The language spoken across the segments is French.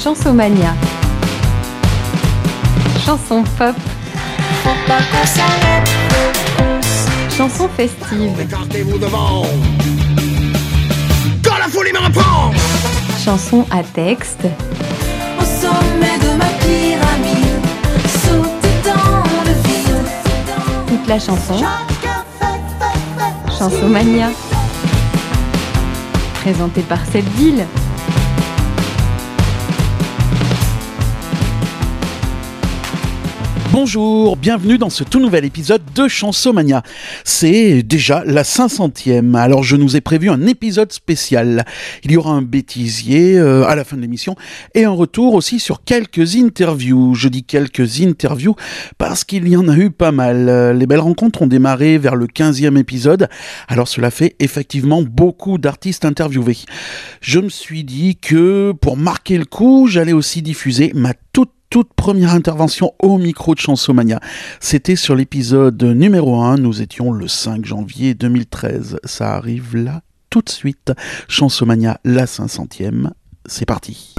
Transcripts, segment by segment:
Chansomania. Chanson pop. Chanson festive. Écartez-vous devant. Quand la folie me reprend. Chanson à texte. Au sommet de ma pyramide, sauter dans le vide. Toute la chanson. Chansomania. Présentée par cette ville. Bonjour, bienvenue dans ce tout nouvel épisode de Chansomania. C'est déjà la 500e, alors je nous ai prévu un épisode spécial. Il y aura un bêtisier à la fin de l'émission et un retour aussi sur quelques interviews. Je dis quelques interviews parce qu'il y en a eu pas mal. Les belles rencontres ont démarré vers le 15e épisode, alors cela fait effectivement beaucoup d'artistes interviewés. Je me suis dit que pour marquer le coup, j'allais aussi diffuser ma toute première intervention au micro de Chansomania. C'était sur l'épisode numéro 1, nous étions le 5 janvier 2013. Ça arrive là, tout de suite. Chansomania, la 500e. C'est parti.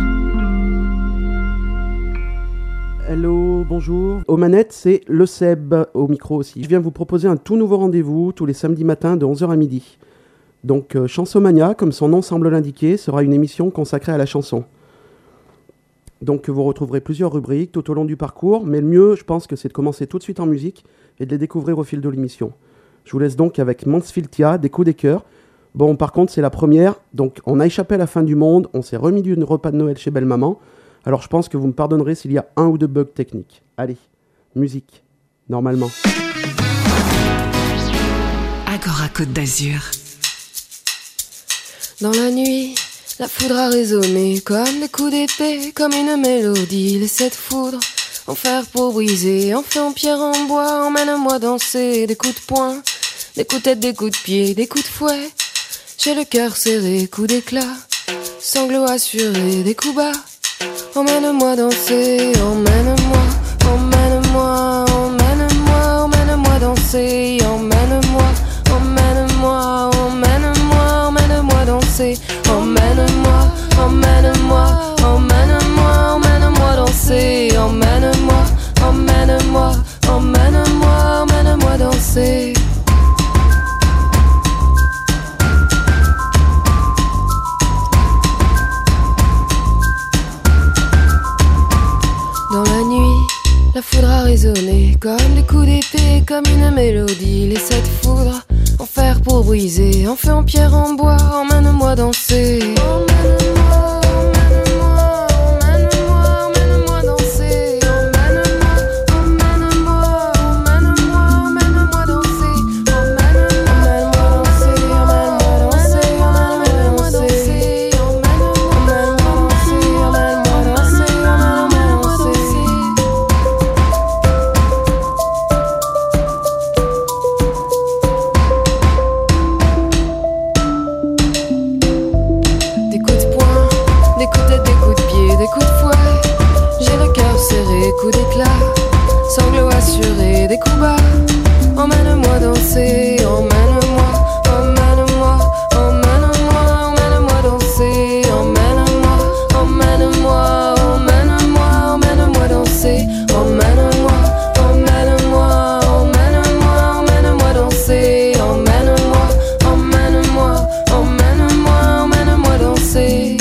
Hello, bonjour. Aux manettes, c'est le Seb, au micro aussi. Je viens vous proposer un tout nouveau rendez-vous tous les samedis matins de 11h à midi. Donc Chansomania, comme son nom semble l'indiquer, sera une émission consacrée à la chanson. Donc vous retrouverez plusieurs rubriques tout au long du parcours, mais le mieux, je pense que c'est de commencer tout de suite en musique et de les découvrir au fil de l'émission. Je vous laisse donc avec Mansfield-Tia, des coups des cœurs. Bon, par contre, c'est la première, donc on a échappé à la fin du monde, on s'est remis du repas de Noël chez Belle-Maman, alors je pense que vous me pardonnerez s'il y a un ou deux bugs techniques. Allez, musique, normalement. Agora Côte d'Azur. Dans la nuit, la foudre a résonné comme des coups d'épée, comme une mélodie. Les sept foudres en fer pour briser, en feu, en pierre, en bois. Emmène-moi danser, des coups de poing, des coups de tête, des coups de pied, des coups de fouet. J'ai le cœur serré, coups d'éclat, sanglots assurés, des coups bas. Emmène-moi danser, emmène-moi, emmène-moi, emmène-moi, emmène-moi danser, emmène-moi, emmène-moi, emmène-moi, emmène-moi danser. Emmène-moi, emmène-moi, emmène-moi, emmène-moi danser. Emmène-moi, emmène-moi, emmène-moi, emmène-moi danser. Dans la nuit, la foudre a résonné comme des coups d'épée, comme une mélodie. Les sept foudres en fer pour briser, en feu, en pierre, en bois. Emmène-moi danser. Emmène-moi, emmène-moi, emmène-moi, emmène-moi danser. Emmène-moi, emmène-moi, emmène-moi, emmène-moi danser. Emmène-moi danser, emmène-moi danser, emmène-moi danser. Emmène-moi danser, emmène-moi danser, emmène-moi danser. Des coups de poing, des coups de tête, des coups de pied, des coups de fouet. J'ai le cœur serré, coups d'éclat, sanglots assurés, des coups bas. Emmène-moi danser, emmène-moi, emmène-moi, emmène-moi, emmène-moi danser. Emmène-moi, emmène-moi, emmène-moi, emmène-moi danser. Emmène-moi, emmène-moi, emmène-moi, emmène-moi danser. Emmène-moi, emmène-moi, emmène-moi, emmène-moi danser.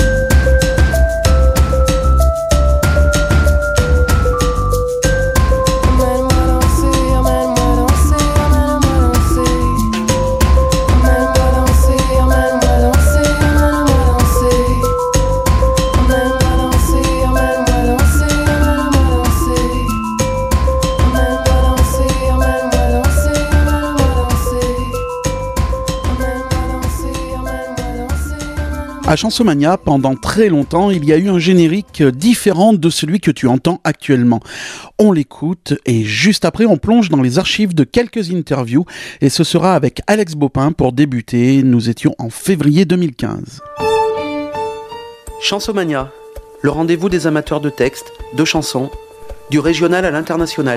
Emmène-moi danser, emmène-moi danser, emmène-moi danser. Emmène-moi danser, emmène-moi danser, emmène-moi danser. Emmène-moi danser, emmène-moi danser, emmène-moi danser. Emmène-moi danser, emmène-moi danser, emmène-moi danser. Emmène-moi danser, emmène-moi danser, emmène-moi. À Chansomania, pendant très longtemps, il y a eu un générique différent de celui que tu entends actuellement. On l'écoute et juste après, on plonge dans les archives de quelques interviews et ce sera avec Alex Baupin pour débuter. Nous étions en février 2015. Chansomania, le rendez-vous des amateurs de textes, de chansons, du régional à l'international.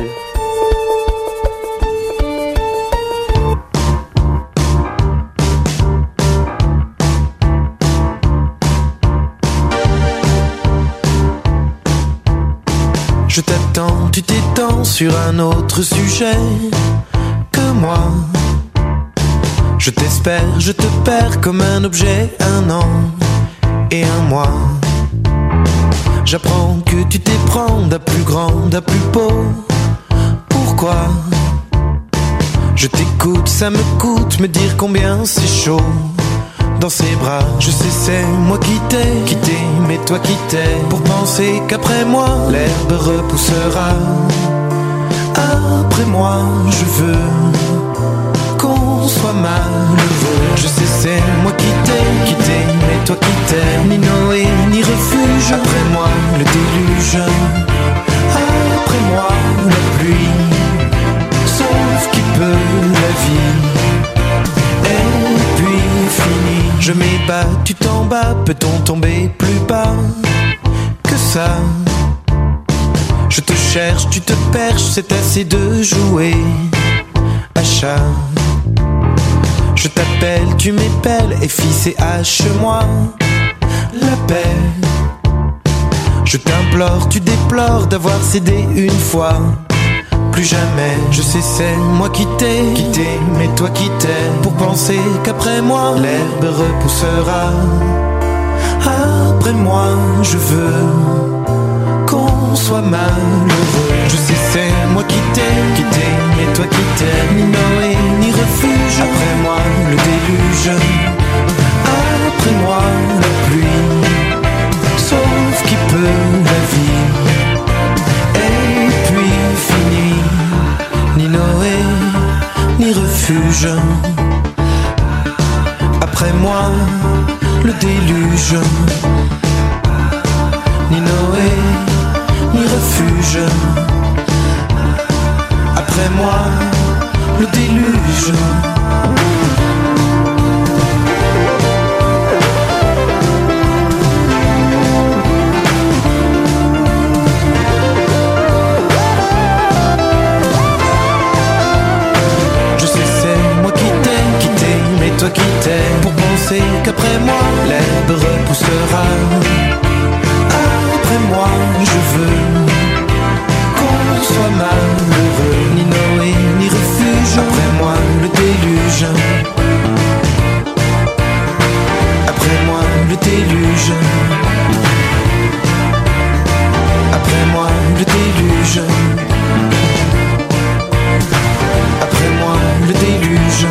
Je t'attends, tu t'étends sur un autre sujet que moi. Je t'espère, je te perds comme un objet, un an et un mois. J'apprends que tu t'éprends d'un plus grand, d'un plus beau. Pourquoi? Je t'écoute, ça me coûte me dire combien c'est chaud dans ses bras. Je sais c'est moi qui t'ai quitté, mais toi qui t'es pour penser qu'après moi l'herbe repoussera. Après moi je veux qu'on soit malheureux. Je sais c'est moi qui t'ai quitté, mais toi qui t'es ni Noé ni refuge. Après moi le déluge, après moi la pluie. Sauf qui peut la vie, et puis fini. Je m'ébats, tu t'en bats, peut-on tomber plus bas que ça? Je te cherche, tu te perches, c'est assez de jouer à chat. Je t'appelle, tu m'épelles, et fils et hache-moi la paix. Je t'implore, tu déplores d'avoir cédé une fois. Plus jamais, je sais c'est moi qui t'ai quitté, mais toi qui t'es pour penser qu'après moi l'herbe repoussera. Après moi je veux qu'on soit malheureux. Je sais c'est moi qui t'ai quitté, mais toi qui t'es ni Noé ni refuge. Après moi le déluge, après moi la pluie. Sauf qui peut la vie, et puis fini. Ni Noé, ni refuge. Après moi, le déluge. Ni Noé, ni refuge. Après moi, le déluge. Toi qui t'es pour penser qu'après moi l'herbe repoussera. Après moi je veux qu'on soit malheureux. Ni Noé ni refuge. Après moi le déluge. Après moi le déluge. Après moi le déluge. Après moi le déluge.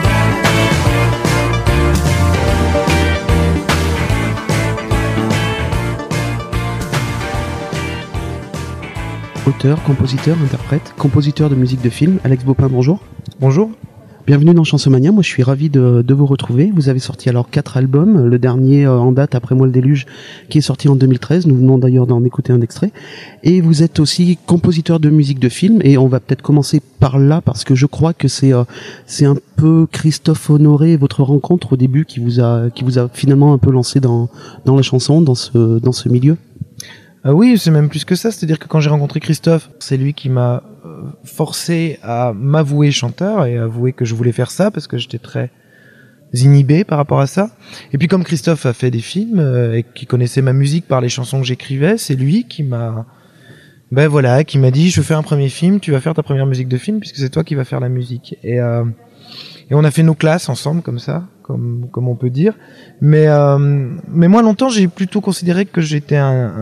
Auteur, compositeur, interprète, compositeur de musique de film, Alex Baupin, bonjour. Bonjour. Bienvenue dans Chansomania, moi je suis ravi de vous retrouver. Vous avez sorti alors 4 albums, le dernier en date, Après moi le déluge, qui est sorti en 2013, nous venons d'ailleurs d'en écouter un extrait. Et vous êtes aussi compositeur de musique de film, et on va peut-être commencer par là, parce que je crois que c'est un peu Christophe Honoré, votre rencontre au début, qui vous a finalement un peu lancé dans la chanson, dans ce milieu. Oui, c'est même plus que ça, c'est-à-dire que quand j'ai rencontré Christophe, c'est lui qui m'a forcé à m'avouer chanteur et avouer que je voulais faire ça parce que j'étais très inhibé par rapport à ça. Et puis comme Christophe a fait des films et qui connaissait ma musique par les chansons que j'écrivais, c'est lui qui m'a qui m'a dit je veux faire un premier film, tu vas faire ta première musique de film puisque c'est toi qui vas faire la musique. Et on a fait nos classes ensemble comme ça, comme on peut dire. Mais moi longtemps j'ai plutôt considéré que j'étais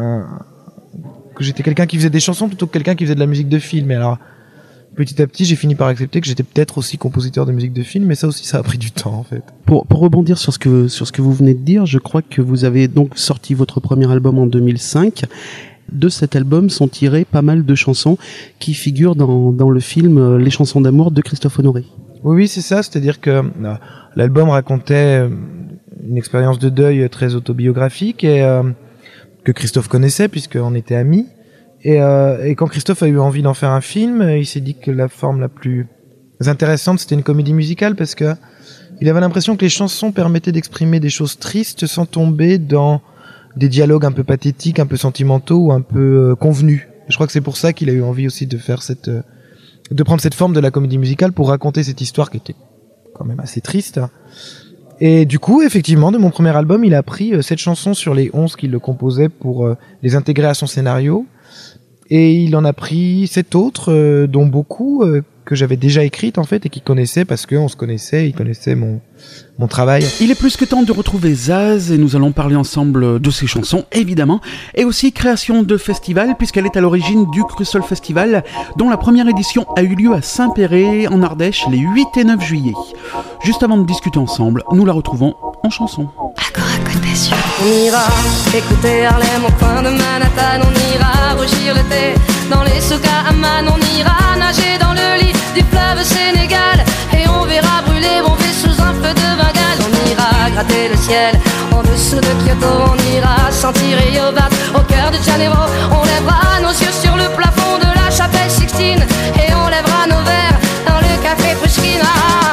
que j'étais quelqu'un qui faisait des chansons plutôt que quelqu'un qui faisait de la musique de film. Et alors, petit à petit, j'ai fini par accepter que j'étais peut-être aussi compositeur de musique de film, mais ça aussi, ça a pris du temps, en fait. Pour rebondir sur ce que vous venez de dire, je crois que vous avez donc sorti votre premier album en 2005. De cet album sont tirées pas mal de chansons qui figurent dans le film Les chansons d'amour de Christophe Honoré. Oui, c'est ça. C'est-à-dire que l'album racontait une expérience de deuil très autobiographique et que Christophe connaissait puisqu'on était amis. Et quand Christophe a eu envie d'en faire un film, il s'est dit que la forme la plus intéressante, c'était une comédie musicale parce que il avait l'impression que les chansons permettaient d'exprimer des choses tristes sans tomber dans des dialogues un peu pathétiques, un peu sentimentaux ou un peu convenus. Je crois que c'est pour ça qu'il a eu envie aussi de faire de prendre cette forme de la comédie musicale pour raconter cette histoire qui était quand même assez triste. Et du coup, effectivement, de mon premier album, il a pris 7 chansons sur les 11 qu'il le composait pour les intégrer à son scénario. Et il en a pris 7 autres, dont beaucoup que j'avais déjà écrites en fait et qu'il connaissait parce qu'on se connaissait, il connaissait mon travail. Il est plus que temps de retrouver Zaz et nous allons parler ensemble de ses chansons, évidemment, et aussi création de festival, puisqu'elle est à l'origine du Crucial Festival, dont la première édition a eu lieu à Saint-Péret, en Ardèche, les 8 et 9 juillet. Juste avant de discuter ensemble, nous la retrouvons en chanson. Agora Côte d'Azur. On ira écouter Harlem au coin de Manhattan, on ira rougir le thé dans les souks à Amman, on ira nager dans le lit du fleuve Sénégal et on verra brûler mon vie sous un feu de Bengale. On ira gratter le ciel en dessous de Kyoto, on ira sentir Yobat au cœur de Janeiro. On lèvera nos yeux sur le plafond de la chapelle Sixtine et on lèvera nos verres dans le café Pushkin.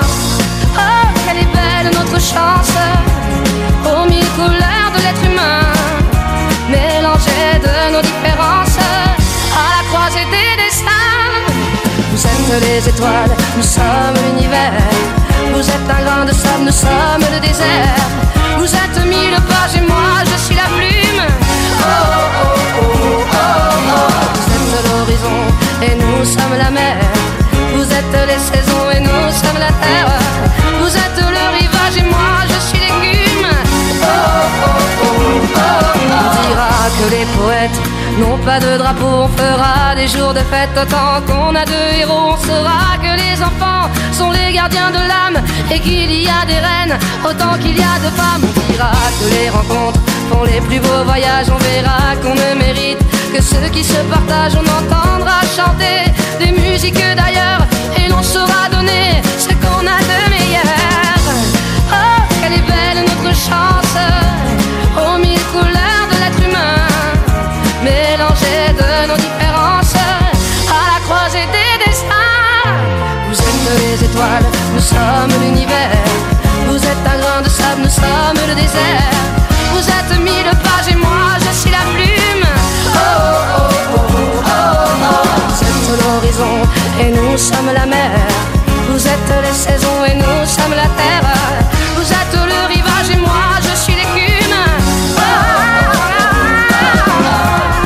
Oh, quelle est belle notre chance, aux 1000 couleurs de l'être humain, mélangées de nos différences, à la croisée des destins. Vous êtes les étoiles, nous sommes l'univers. Vous êtes un grain de sable, nous sommes le désert. Vous êtes 1000 pages et moi je suis la plume. Oh, oh, oh, oh, oh, oh. Vous êtes l'horizon et nous sommes la mer. Vous êtes les saisons et nous sommes la terre. Vous êtes le rivage et moi je suis l'écume. Oh, oh, oh, oh, oh. On dira que les poètes n'ont pas de drapeau, on fera des jours de fête autant qu'on a de héros. On saura que les enfants sont les gardiens de l'âme et qu'il y a des reines autant qu'il y a de femmes. On dira que les rencontres font les plus beaux voyages. On verra qu'on ne mérite que ceux qui se partagent. On entendra chanter des musiques d'ailleurs et l'on saura donner ce qu'on a de meilleur. Oh, quelle est belle notre chance, aux 1000 couleurs de l'être humain, mélangées de nos différences, à la croisée des destins. Vous êtes les étoiles, nous sommes l'univers. Vous êtes un grain de sable, nous sommes le désert. Vous êtes 1000 pages et moi je suis la plume. Oh, oh, oh, oh, oh, oh. Vous êtes l'horizon et nous sommes la mer. Vous êtes les saisons et nous sommes la terre. Vous êtes le rivage et moi je suis l'écume. Oh, oh, oh, oh.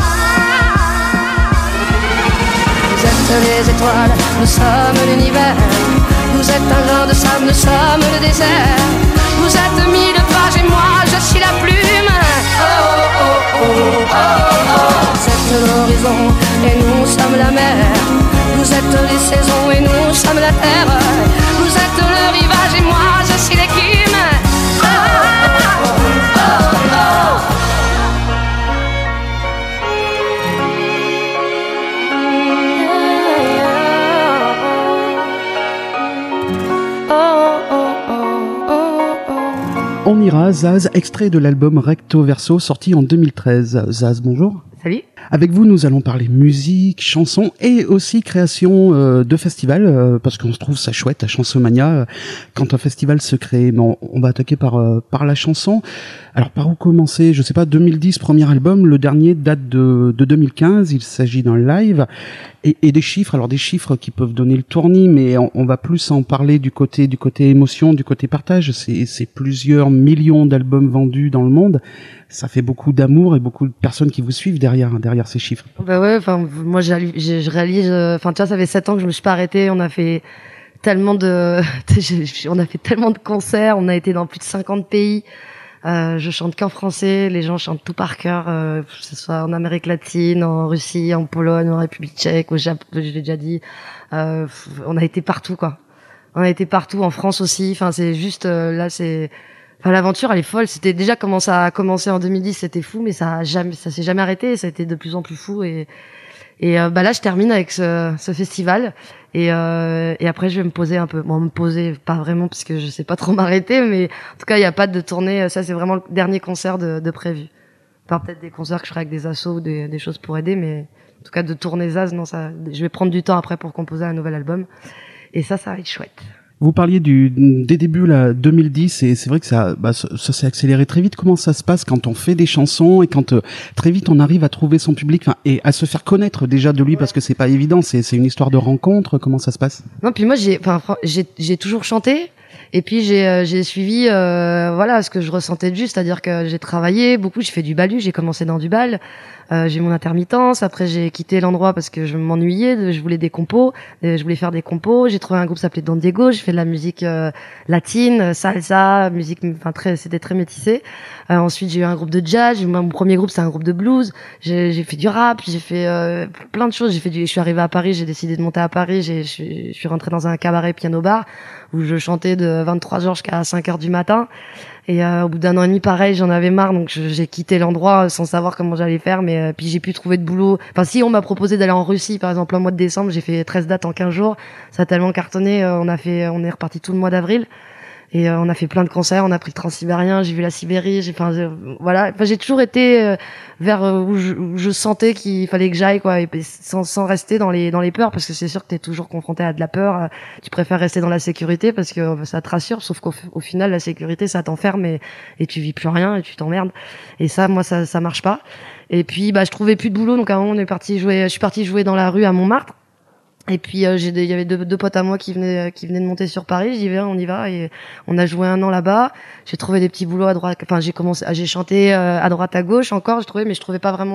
Vous êtes les étoiles, nous sommes l'univers. Vous êtes un grain de sable, nous sommes le désert. Vous êtes 1000 pages et moi je suis la plume. Oh, oh, oh, oh, oh, oh. Vous êtes l'horizon et nous sommes la mer. Vous êtes les saisons et nous sommes la terre. Vous êtes le rivage et moi je suis l'écume. Oh, oh, oh, oh, oh. On ira, Zaz, extrait de l'album Recto Verso, sorti en 2013. Zaz, bonjour. Salut. Avec vous, nous allons parler musique, chansons et aussi création de festival, parce qu'on se trouve ça chouette à Chansomania quand un festival se crée. Mais on va attaquer par la chanson. Alors par où commencer? Je sais pas, 2010, premier album, le dernier date de 2015, il s'agit d'un live et des chiffres. Alors des chiffres qui peuvent donner le tournis, mais on va plus en parler du côté émotion, du côté partage. C'est plusieurs millions d'albums vendus dans le monde. Ça fait beaucoup d'amour et beaucoup de personnes qui vous suivent derrière ces chiffres. Bah ouais, enfin moi je réalise, enfin tu vois, ça fait 7 ans que je me suis pas arrêtée. On a fait tellement de concerts, on a été dans plus de 50 pays. Je chante qu'en français, les gens chantent tout par cœur, que ce soit en Amérique latine, en Russie, en Pologne, en République tchèque, au Japon, je l'ai déjà dit. On a été partout, quoi. On a été partout, en France aussi. Enfin, c'est juste là, enfin, l'aventure, elle est folle. C'était déjà comment ça a commencé en 2010, c'était fou, mais ça s'est jamais arrêté. Ça a été de plus en plus fou et bah là, je termine avec ce festival et après je vais me poser un peu. Bon, me poser pas vraiment parce que je sais pas trop m'arrêter, mais en tout cas, il y a pas de tournée. Ça, c'est vraiment le dernier concert de prévu. Enfin, peut-être des concerts que je ferai avec des assos ou des choses pour aider, mais en tout cas de tourner Zaz, non, ça. Je vais prendre du temps après pour composer un nouvel album et ça va être chouette. Vous parliez des débuts là 2010 et c'est vrai que ça s'est accéléré très vite. Comment ça se passe quand on fait des chansons et quand très vite on arrive à trouver son public, et à se faire connaître déjà de lui, parce que c'est pas évident, c'est une histoire de rencontre. Comment ça se passe? Non, puis moi j'ai toujours chanté, Et puis j'ai suivi voilà ce que je ressentais de juste, c'est-à-dire que j'ai travaillé beaucoup, j'ai fait du balu, j'ai commencé dans du bal. J'ai eu mon intermittence, après j'ai quitté l'endroit parce que je m'ennuyais, je voulais des compos, je voulais faire des compos, j'ai trouvé un groupe qui s'appelait Don Diego, j'ai fait de la musique latine, salsa, musique, enfin c'était très métissé. Ensuite j'ai eu un groupe de jazz, mon premier groupe c'est un groupe de blues, j'ai fait du rap, j'ai fait plein de choses, je suis arrivée à Paris, j'ai décidé de monter à Paris, je suis rentrée dans un cabaret piano bar où je chantais de 23h jusqu'à 5h du matin. Et au bout d'un an et demi, pareil, j'en avais marre, donc j'ai quitté l'endroit sans savoir comment j'allais faire. Mais puis j'ai pu trouver de boulot. Enfin, si on m'a proposé d'aller en Russie, par exemple, en mois de décembre, j'ai fait 13 dates en 15 jours. Ça a tellement cartonné, on est reparti tout le mois d'avril. Et on a fait plein de concerts, on a pris le Transsibérien, j'ai vu la Sibérie, voilà. Enfin, j'ai toujours été vers où je sentais qu'il fallait que j'aille, quoi, et sans rester dans les peurs, parce que c'est sûr que t'es toujours confronté à de la peur. Tu préfères rester dans la sécurité parce que ça te rassure, sauf qu'au final, la sécurité, ça t'enferme et tu vis plus rien et tu t'emmerdes. Et ça, moi, ça marche pas. Et puis, je trouvais plus de boulot, donc à un moment, je suis partie jouer dans la rue à Montmartre. Et puis il y avait deux potes à moi qui venaient de monter sur Paris. J'ai dit on y va, et on a joué 1 an là-bas. J'ai trouvé des petits boulots à droite. Enfin j'ai chanté à droite à gauche encore. Mais je trouvais pas vraiment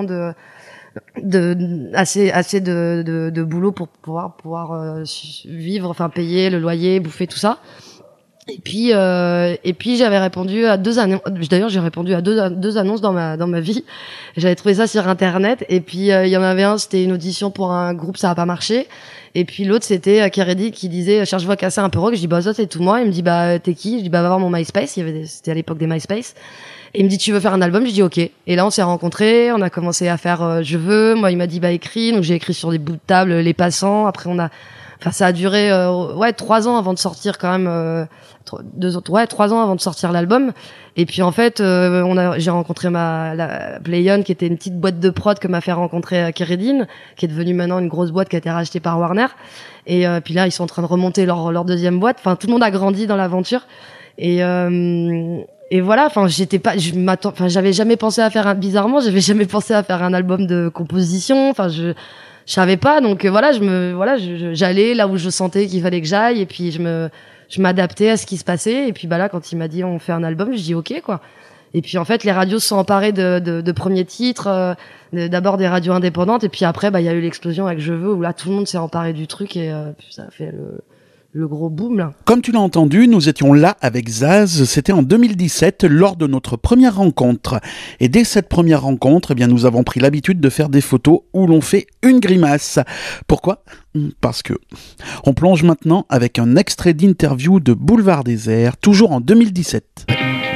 assez de boulot pour pouvoir vivre, enfin payer le loyer, bouffer tout ça. Et puis j'avais répondu à 2 annonces. D'ailleurs, j'ai répondu à deux annonces dans ma vie. J'avais trouvé ça sur internet. Et puis il y en avait un, c'était une audition pour un groupe, ça a pas marché. Et puis l'autre, c'était Keredi qui disait cherche voix cassée un peu rock. Je dis ça c'est tout moi. Il me dit t'es qui? Je dis va voir mon MySpace. C'était à l'époque des MySpace. Et il me dit tu veux faire un album? Je dis ok. Et là on s'est rencontrés, on a commencé à faire je veux. Moi il m'a dit écris. Donc j'ai écrit sur des bouts de table les passants. Après ça a duré 3 ans avant de sortir quand même. 3 ans avant de sortir l'album. Et puis en fait j'ai rencontré la Playon, qui était une petite boîte de prod que m'a fait rencontrer Keredin, qui est devenue maintenant une grosse boîte qui a été rachetée par Warner. Et puis là ils sont en train de remonter leur deuxième boîte. Enfin tout le monde a grandi dans l'aventure. Et voilà, enfin j'avais jamais pensé à faire j'avais jamais pensé à faire un album de composition. Enfin je savais pas, donc j'allais là où je sentais qu'il fallait que j'aille, et puis je m'adaptais à ce qui se passait. Et puis là quand il m'a dit on fait un album, je dis ok quoi. Et puis en fait les radios se sont emparées de premiers titres, d'abord des radios indépendantes, et puis après il y a eu l'explosion avec Je veux, où là tout le monde s'est emparé du truc, et puis ça a fait le gros boom là. Comme tu l'as entendu, nous étions là avec Zaz, c'était en 2017 lors de notre première rencontre. Et dès cette première rencontre, nous avons pris l'habitude de faire des photos où l'on fait une grimace. Pourquoi ? Parce que on plonge maintenant avec un extrait d'interview de Boulevard Désert, toujours en 2017.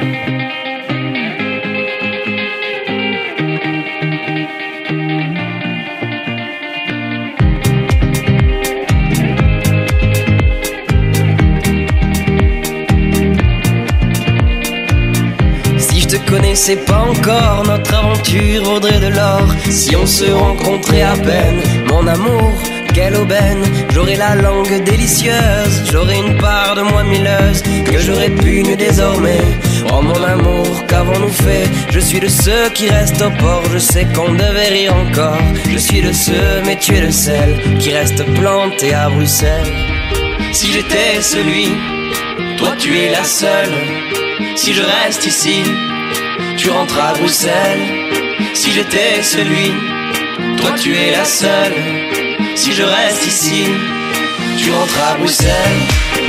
Connaissez pas encore, notre aventure vaudrait de l'or si on se rencontrait à peine. Mon amour, quelle aubaine, j'aurais la langue délicieuse, j'aurais une part de moi milleuse que j'aurais pu nu désormais. Oh mon amour, qu'avons-nous fait? Je suis de ceux qui restent au port, je sais qu'on devait rire encore. Je suis de ceux, mais tu es de celles qui restent plantées à Bruxelles. Si j'étais celui, toi tu es la seule. Si je reste ici, tu rentres à Bruxelles. Si j'étais celui, toi tu es la seule. Si je reste ici, tu rentres à Bruxelles.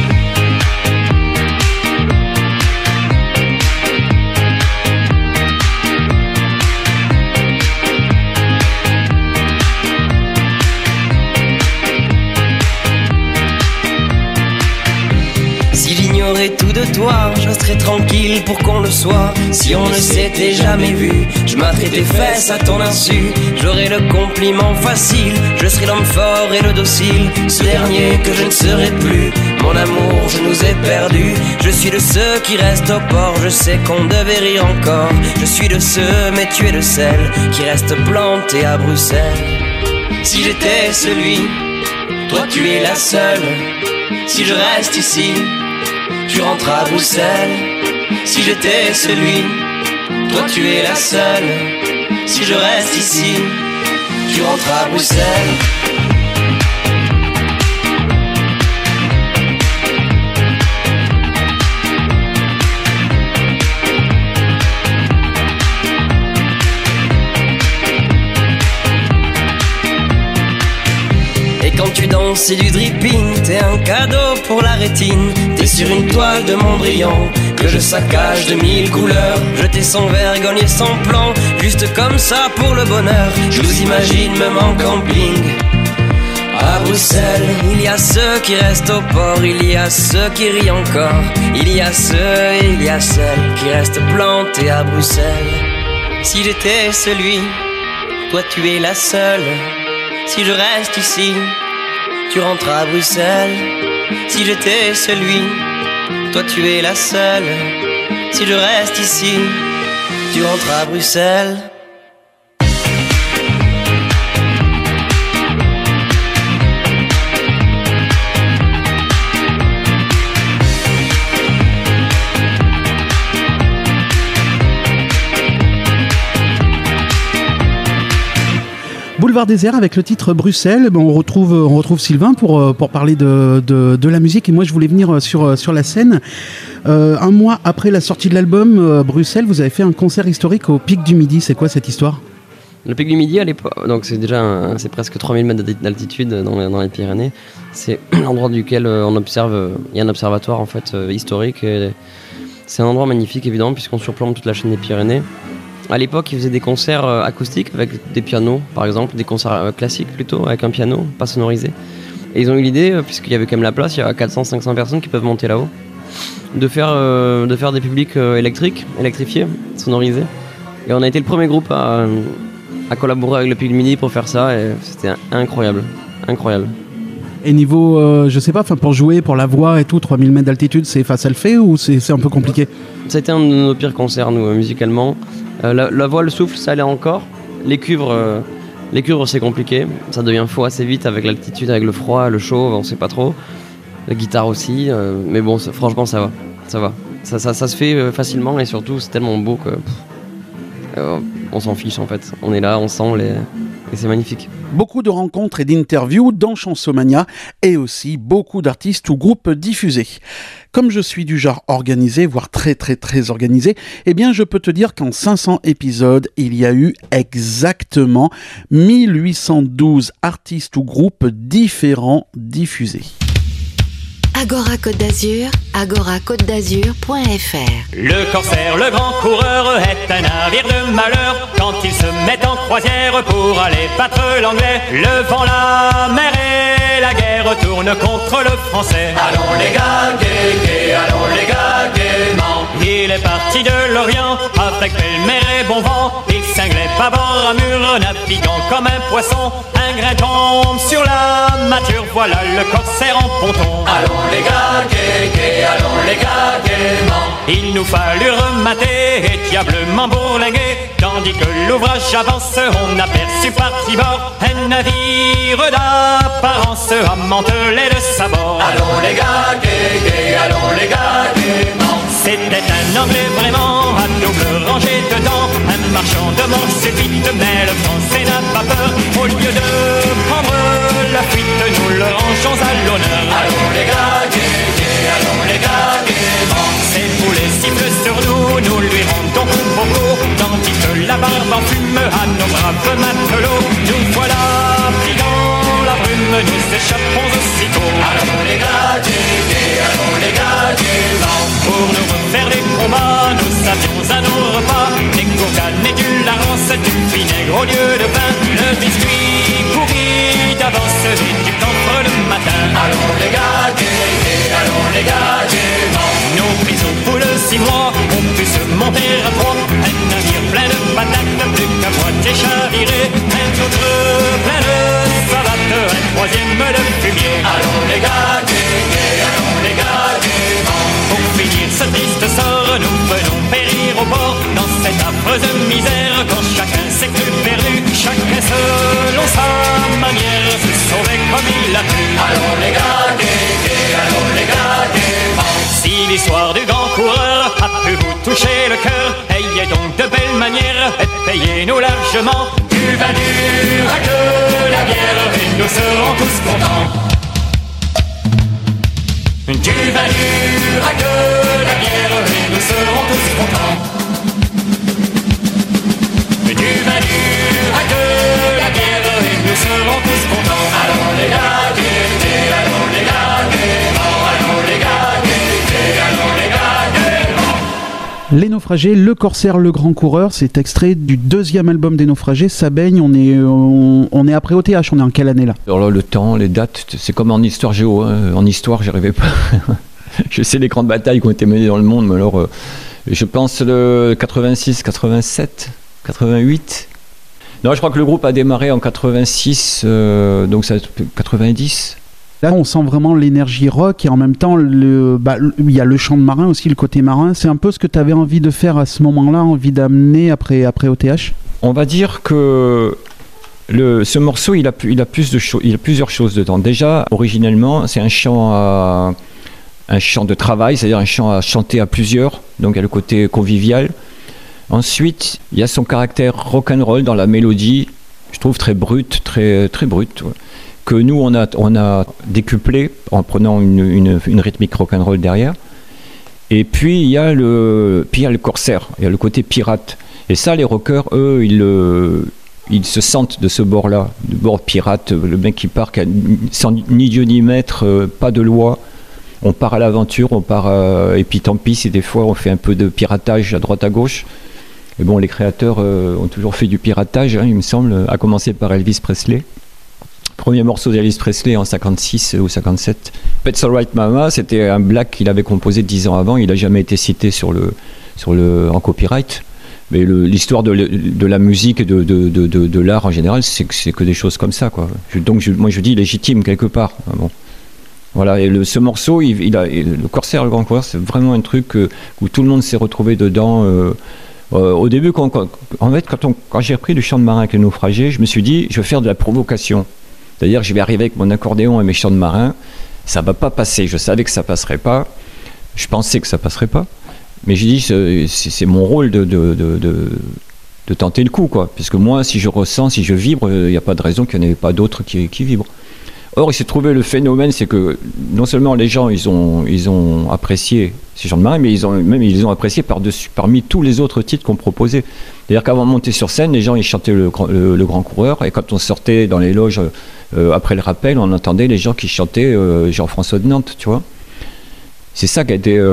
Tout de toi, je serais tranquille pour qu'on le soit. Si on ne s'était jamais vu, je m'atterais tes fesses à ton insu. J'aurais le compliment facile, je serais l'homme fort et le docile, ce dernier que je ne serai plus. Mon amour, je nous ai perdus. Je suis de ceux qui restent au port, je sais qu'on devait rire encore. Je suis de ceux, mais tu es de celles qui restent plantées à Bruxelles. Si j'étais celui, toi tu es la seule. Si je reste ici, tu rentres à Bruxelles. Si j'étais celui, toi tu es la seule. Si je reste ici, tu rentres à Bruxelles. Quand tu danses, c'est du dripping, t'es un cadeau pour la rétine. T'es sur une toile de Mondrian que je saccage de 1000 couleurs. Jeter sans vergogne et sans plan, juste comme ça pour le bonheur. Je vous imagine même en camping. À Bruxelles, il y a ceux qui restent au port, il y a ceux qui rient encore, il y a ceux et il y a celles qui restent plantés à Bruxelles. Si j'étais celui, toi tu es la seule. Si je reste ici, tu rentres à Bruxelles. Si j'étais celui, toi tu es la seule. Si je reste ici, tu rentres à Bruxelles. Boulevard Désert avec le titre Bruxelles. On retrouve Sylvain pour parler de la musique. Et moi, je voulais venir sur la scène. Un mois après la sortie de l'album Bruxelles, vous avez fait un concert historique au Pic du Midi. C'est quoi cette histoire ? Le Pic du Midi, à l'époque, donc c'est déjà c'est presque 3000 mètres d'altitude dans les Pyrénées. C'est l'endroit duquel on observe. Il y a un observatoire en fait historique. Et c'est un endroit magnifique évidemment puisqu'on surplombe toute la chaîne des Pyrénées. À l'époque, ils faisaient des concerts acoustiques avec des pianos, par exemple, des concerts classiques plutôt, avec un piano, pas sonorisé. Et ils ont eu l'idée, puisqu'il y avait quand même la place, il y a 400-500 personnes qui peuvent monter là-haut, de faire des publics électrifiés, sonorisés. Et on a été le premier groupe à collaborer avec le Pic du Midi pour faire ça, et c'était incroyable. Et niveau, je sais pas, pour jouer, pour la voix et tout, 3000 mètres d'altitude, ça le fait ou c'est un peu compliqué ? Ça a été un de nos pires concerts, nous, musicalement. La voix, le souffle, ça allait encore. Les cuivres, c'est compliqué. Ça devient faux assez vite avec l'altitude, avec le froid, le chaud, on sait pas trop. La guitare aussi, mais bon, franchement, ça va. Ça se fait facilement et surtout, c'est tellement beau que on s'en fiche en fait. On est là, on sent et c'est magnifique. Beaucoup de rencontres et d'interviews dans Chansomania et aussi beaucoup d'artistes ou groupes diffusés. Comme je suis du genre organisé, voire très très très organisé, eh bien je peux te dire qu'en 500 épisodes, il y a eu exactement 1812 artistes ou groupes différents diffusés. Agora Côte d'Azur, agoracôtedazur.fr. Le corsaire, le grand coureur, est un navire de malheur. Quand il se met en croisière pour aller battre l'anglais, le vent, la mer et la guerre tournent contre le français. Allons les gars, gai, gai, allons les gars, gaiement. Il est parti de l'Orient avec belle-mer et bon vent. Il cinglait bâbord à mur, naviguant comme un poisson. Un grain tombe sur la mâture, voilà le corsaire en ponton. Allons les gars, gai, gai, allons les gars, gaiement. Il nous fallut remater et diablement bourlinguer. Tandis que l'ouvrage avance, on aperçut par tribord un navire d'apparence amantelé de sabord. Allons les gars, gai, gai, allons les gars, gaiement. C'était un anglais vraiment à double rangée dedans, un marchand de mort subite, mais le français n'a pas peur. Au lieu de prendre la fuite, nous le rangeons à l'honneur. Allons les gars, gai, gai, allons les gars, gaiement. Ses poulets sifflent sur nous, nous lui rendons beaucoup, tandis que la barbe en fume à nos braves matelots. Nous voilà pris dans la brume, nous échappons aussitôt. Allons les gars, gai, gai, allons les gars, gaiement. Pour nous refaire des combats, nous avions à nos repas des courganes et du larance, du vinaigre au lieu de pain, le biscuit pourri d'avance et du camphre le matin. Allons les gars, gai, gai, allons les gars, gaiement. Nos prisons pour le 6 mois ont pu se monter à 3. Un navire plein de patates, plus qu'à moitié chaviré. Un autre plein de savates, un troisième de fumier. Allons les gars, gai, gai, allons les gars, gaiement. Pour finir ce triste sort, nous venons périr au port. Dans cette affreuse misère, quand chacun s'est cru perdu, chacun selon sa manière se sauvait comme il a pu. Allons les gars, gai, gai, allons les gars, gaiement. Si l'histoire du grand coureur a pu vous toucher le cœur, ayez donc de belles manières et payez-nous largement du vin, du rack, de la bière, et nous serons tous contents. Du vin, du rack, de la bière, et nous serons tous contents. Du vin, du rack, de la bière, et nous serons tous contents. Allons les gars, Les Naufragés, le Corsaire, le Grand Coureur, c'est extrait du 2e album des Naufragés. Ça baigne, on est après OTH, on est en quelle année là? Alors là, le temps, les dates, c'est comme en histoire géo. Hein. En histoire, j'arrivais pas. Je sais les grandes batailles qui ont été menées dans le monde, mais alors je pense le 86, 87, 88. Non, je crois que le groupe a démarré en 86, donc ça 90. Là, on sent vraiment l'énergie rock et en même temps, il y a le chant de marin aussi, le côté marin. C'est un peu ce que tu avais envie de faire à ce moment-là, envie d'amener après OTH? On va dire que ce morceau, il a plusieurs choses dedans. Déjà, originellement, c'est un chant de travail, c'est-à-dire un chant à chanter à plusieurs, donc il y a le côté convivial. Ensuite, il y a son caractère rock'n'roll dans la mélodie, je trouve très brute, très, très brute. Ouais. Que nous, on a décuplé en prenant une rythmique rock'n'roll derrière. Et puis, il y a le Corsaire, il y a le côté pirate. Et ça, les rockers, eux, ils se sentent de ce bord-là, du bord pirate, le mec qui part sans ni Dieu ni maître, pas de loi. On part à l'aventure, et puis tant pis si des fois on fait un peu de piratage à droite à gauche. Et bon, les créateurs ont toujours fait du piratage, hein, il me semble, à commencer par Elvis Presley. Premier morceau d'Elvis Presley en 56 ou 57. Pets Alright Mama, c'était un black qu'il avait composé 10 ans avant. Il n'a jamais été cité en copyright. Mais l'histoire de la musique et de l'art en général, c'est que des choses comme ça, quoi. Moi je dis légitime quelque part. Bon. Voilà, et ce morceau, le Corsaire, le Grand Coureur, c'est vraiment un truc où tout le monde s'est retrouvé dedans. Au début, quand j'ai repris le chant de marin avec les Naufragés, je me suis dit, je vais faire de la provocation. C'est-à-dire, je vais arriver avec mon accordéon et mes chants de marin, ça va pas passer. Je savais que ça passerait pas. Je pensais que ça passerait pas. Mais j'ai dit, c'est mon rôle de tenter le coup, quoi. Parce que moi, si je ressens, si je vibre, il n'y a pas de raison qu'il n'y en ait pas d'autres qui vibrent. Or, il s'est trouvé le phénomène, c'est que non seulement les gens, ils ont apprécié ces chants de marin, mais ils ont apprécié parmi tous les autres titres qu'on proposait. C'est-à-dire qu'avant de monter sur scène, les gens, ils chantaient le Grand Coureur, et quand on sortait dans les loges, après le rappel, on entendait les gens qui chantaient Jean-François de Nantes, tu vois. C'est ça qui a été,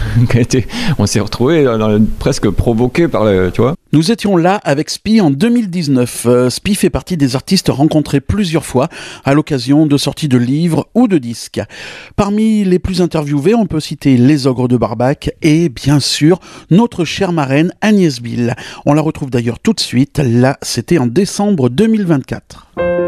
on s'est retrouvé presque provoqué par tu vois. Nous étions là avec Spi en 2019. Spi fait partie des artistes rencontrés plusieurs fois à l'occasion de sorties de livres ou de disques. Parmi les plus interviewés, on peut citer Les Ogres de Barbac et bien sûr notre chère marraine Agnès Bill. On la retrouve d'ailleurs tout de suite. Là, c'était en décembre 2024.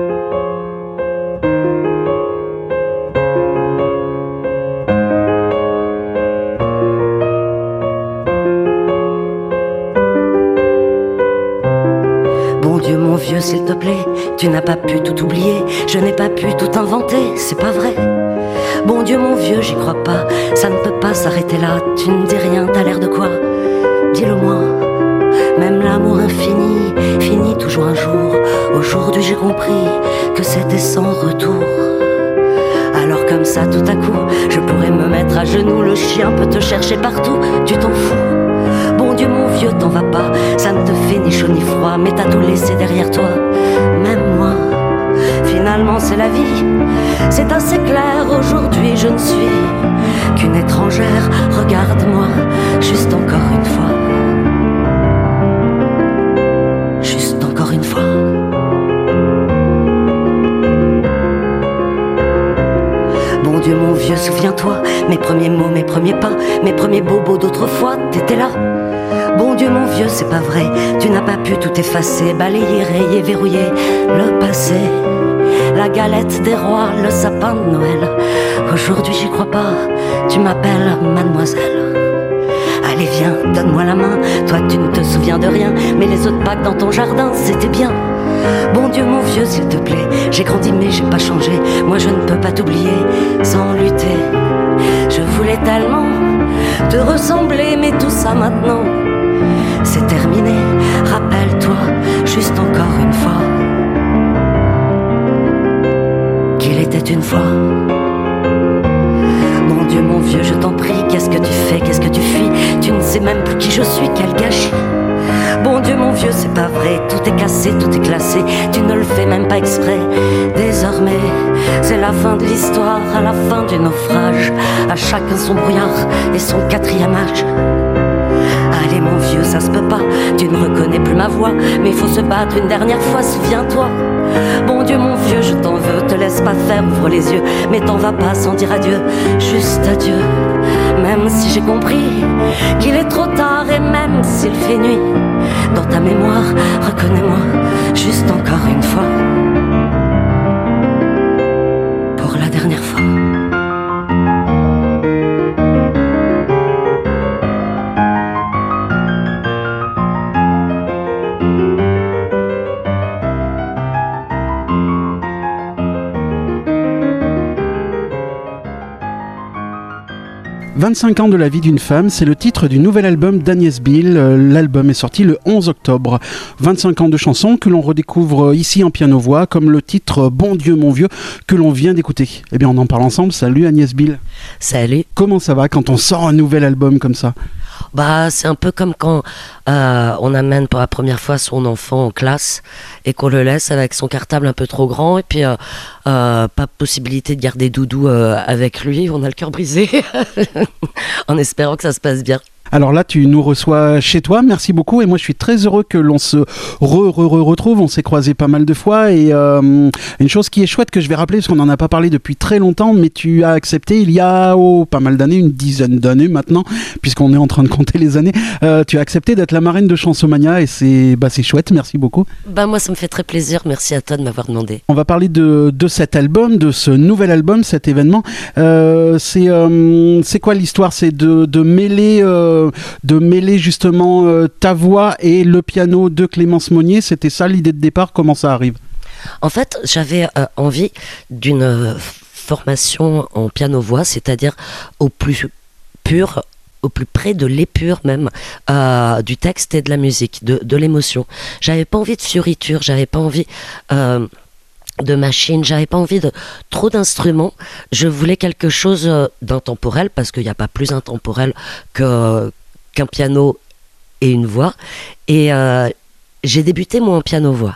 Dieu mon vieux s'il te plaît, tu n'as pas pu tout oublier, je n'ai pas pu tout inventer, c'est pas vrai. Bon Dieu mon vieux, j'y crois pas, ça ne peut pas s'arrêter là, tu ne dis rien, t'as l'air de quoi? Dis-le moi, même l'amour infini finit toujours un jour. Aujourd'hui j'ai compris que c'était sans retour. Alors comme ça tout à coup, je pourrais me mettre à genoux, le chien peut te chercher partout, tu t'en fous. Bon Dieu mon vieux, t'en vas pas, ça ne te fait ni chaud ni froid, mais t'as tout laissé derrière toi, même moi. Finalement c'est la vie, c'est assez clair, aujourd'hui je ne suis qu'une étrangère. Regarde-moi, juste encore une fois, juste encore une fois. Bon Dieu mon vieux, souviens-toi, mes premiers mots, mes premiers pas, mes premiers bobos d'autrefois, t'étais là. Bon Dieu mon vieux, c'est pas vrai, tu n'as pas pu tout effacer, balayer, rayer, verrouiller le passé. La galette des rois, le sapin de Noël. Aujourd'hui j'y crois pas, tu m'appelles mademoiselle. Allez viens, donne-moi la main, toi tu ne te souviens de rien, mais les autres Pâques dans ton jardin, c'était bien. Bon Dieu mon vieux, s'il te plaît, j'ai grandi mais j'ai pas changé, moi je ne peux pas t'oublier sans lutter. Je voulais tellement te ressembler, mais tout ça maintenant c'est terminé. Rappelle-toi, juste encore une fois, qu'il était une fois. Mon Dieu, mon vieux, je t'en prie, qu'est-ce que tu fais, qu'est-ce que tu fuis? Tu ne sais même plus qui je suis, quel gâchis. Bon Dieu, mon vieux, c'est pas vrai, tout est cassé, tout est classé, tu ne le fais même pas exprès. Désormais, c'est la fin de l'histoire, à la fin du naufrage, à chacun son brouillard et son quatrième âge. Allez Allez mon vieux, ça se peut pas, tu ne reconnais plus ma voix, mais il faut se battre une dernière fois, souviens-toi. Bon Dieu mon vieux, je t'en veux, te laisse pas faire, ouvre les yeux, mais t'en vas pas sans dire adieu, juste adieu. Même si j'ai compris qu'il est trop tard et même s'il fait nuit, dans ta mémoire, reconnais-moi juste encore une fois, pour la dernière fois. 25 ans de la vie d'une femme, c'est le titre du nouvel album d'Agnès Bihl. L'album est sorti le 11 octobre. 25 ans de chansons que l'on redécouvre ici en piano-voix, comme le titre « Bon Dieu mon vieux » que l'on vient d'écouter. Eh bien, on en parle ensemble. Salut Agnès Bihl. Salut. Comment ça va quand on sort un nouvel album comme ça ? Bah, c'est un peu comme quand on amène pour la première fois son enfant en classe et qu'on le laisse avec son cartable un peu trop grand et puis pas possibilité de garder Doudou avec lui. On a le cœur brisé en espérant que ça se passe bien. Alors là, tu nous reçois chez toi, merci beaucoup. Et moi, je suis très heureux que l'on se retrouve. On s'est croisés pas mal de fois. Et une chose qui est chouette que je vais rappeler, parce qu'on n'en a pas parlé depuis très longtemps, mais tu as accepté il y a pas mal d'années, une dizaine d'années maintenant, puisqu'on est en train de compter les années, tu as accepté d'être la marraine de Chansomania et c'est chouette, merci beaucoup. Bah moi, ça me fait très plaisir. Merci à toi de m'avoir demandé. On va parler de cet album, de ce nouvel album, cet événement. C'est quoi l'histoire ? C'est de mêler justement ta voix et le piano de Clémence Monnier. C'était ça l'idée de départ. Comment ça arrive ? En fait, j'avais envie d'une formation en piano-voix, c'est-à-dire au plus pur, au plus près de l'épure même du texte et de la musique, de l'émotion. J'avais pas envie de fioritures, j'avais pas envie de machines, j'avais pas envie de trop d'instruments. Je voulais quelque chose d'intemporel, parce qu'il n'y a pas plus intemporel qu'un piano et une voix. Et j'ai débuté moi en piano-voix.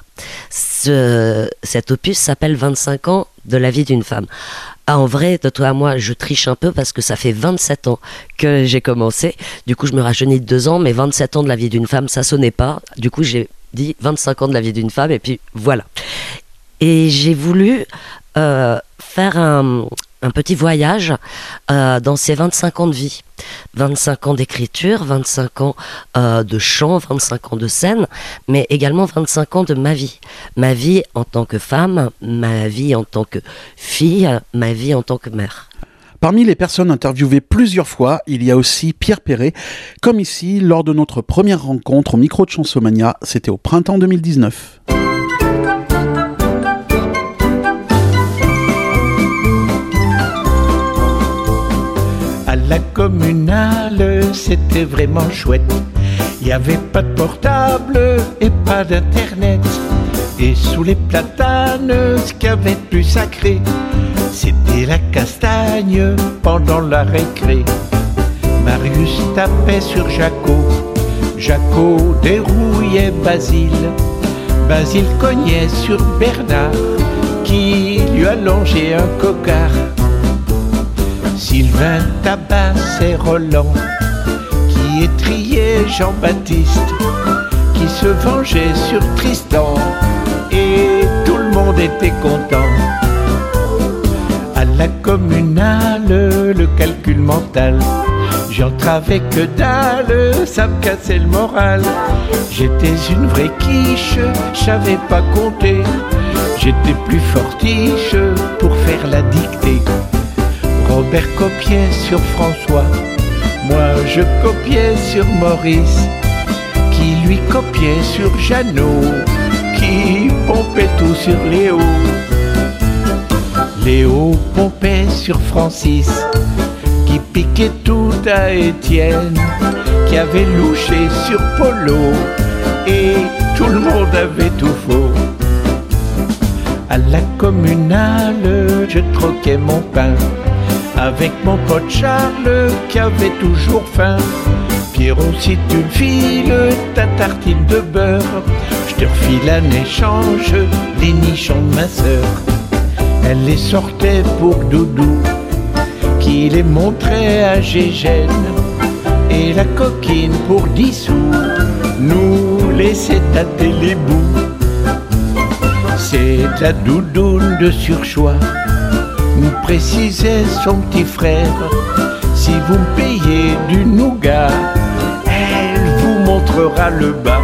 Cet opus s'appelle 25 ans de la vie d'une femme. Ah, en vrai, de toi à moi, je triche un peu parce que ça fait 27 ans que j'ai commencé. Du coup, je me rajeunis de 2 ans, mais 27 ans de la vie d'une femme, ça sonnait pas. Du coup, j'ai dit 25 ans de la vie d'une femme, et puis voilà. Et j'ai voulu faire un petit voyage dans ces 25 ans de vie. 25 ans d'écriture, 25 ans de chant, 25 ans de scène, mais également 25 ans de ma vie. Ma vie en tant que femme, ma vie en tant que fille, ma vie en tant que mère. Parmi les personnes interviewées plusieurs fois, il y a aussi Pierre Perret, comme ici lors de notre première rencontre au micro de Chansomania, c'était au printemps 2019. À la communale, c'était vraiment chouette. Il n'y avait pas de portable et pas d'internet. Et sous les platanes, ce qu'il y avait de plus sacré, c'était la castagne pendant la récré. Marius tapait sur Jaco, Jaco dérouillait Basile, Basile cognait sur Bernard, qui lui allongeait un cocard. Sylvain tabassait Roland, qui étriait Jean-Baptiste, qui se vengeait sur Tristan, et tout le monde était content. À la communale, le calcul mental, j'entre avec que dalle, ça me cassait le moral. J'étais une vraie quiche, j'avais pas compté, j'étais plus fortiche pour faire la dictée. Robert copiait sur François, moi je copiais sur Maurice, qui lui copiait sur Jeannot, qui pompait tout sur Léo. Léo pompait sur Francis, qui piquait tout à Étienne, qui avait louché sur Polo, et tout le monde avait tout faux. À la communale, je troquais mon pain avec mon pote Charles, qui avait toujours faim. Pierrot, si tu me files ta tartine de beurre, je te refile en échange les nichons de ma sœur. Elle les sortait pour Doudou, qui les montrait à Gégène, et la coquine pour 10 sous nous laissait tâter les bouts. C'est la doudoune de surchoix, nous précisait son petit frère. Si vous me payez du nougat, elle vous montrera le bas.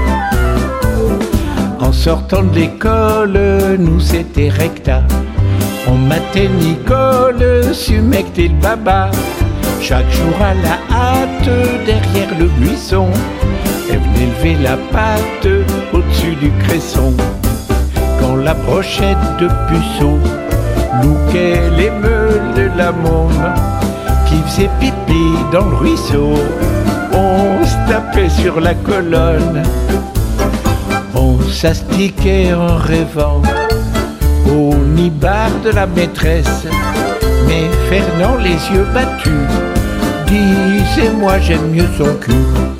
En sortant de l'école, nous c'était recta. On matait Nicole, sumectait le baba. Chaque jour à la hâte, derrière le buisson, elle venait lever la patte au-dessus du cresson. Quand la brochette de puceau louquait les meules de la môme qui faisait pipi dans le ruisseau, on se tapait sur la colonne. On s'astiquait en rêvant au nibar de la maîtresse, mais Fernand les yeux battus disait moi j'aime mieux son cul.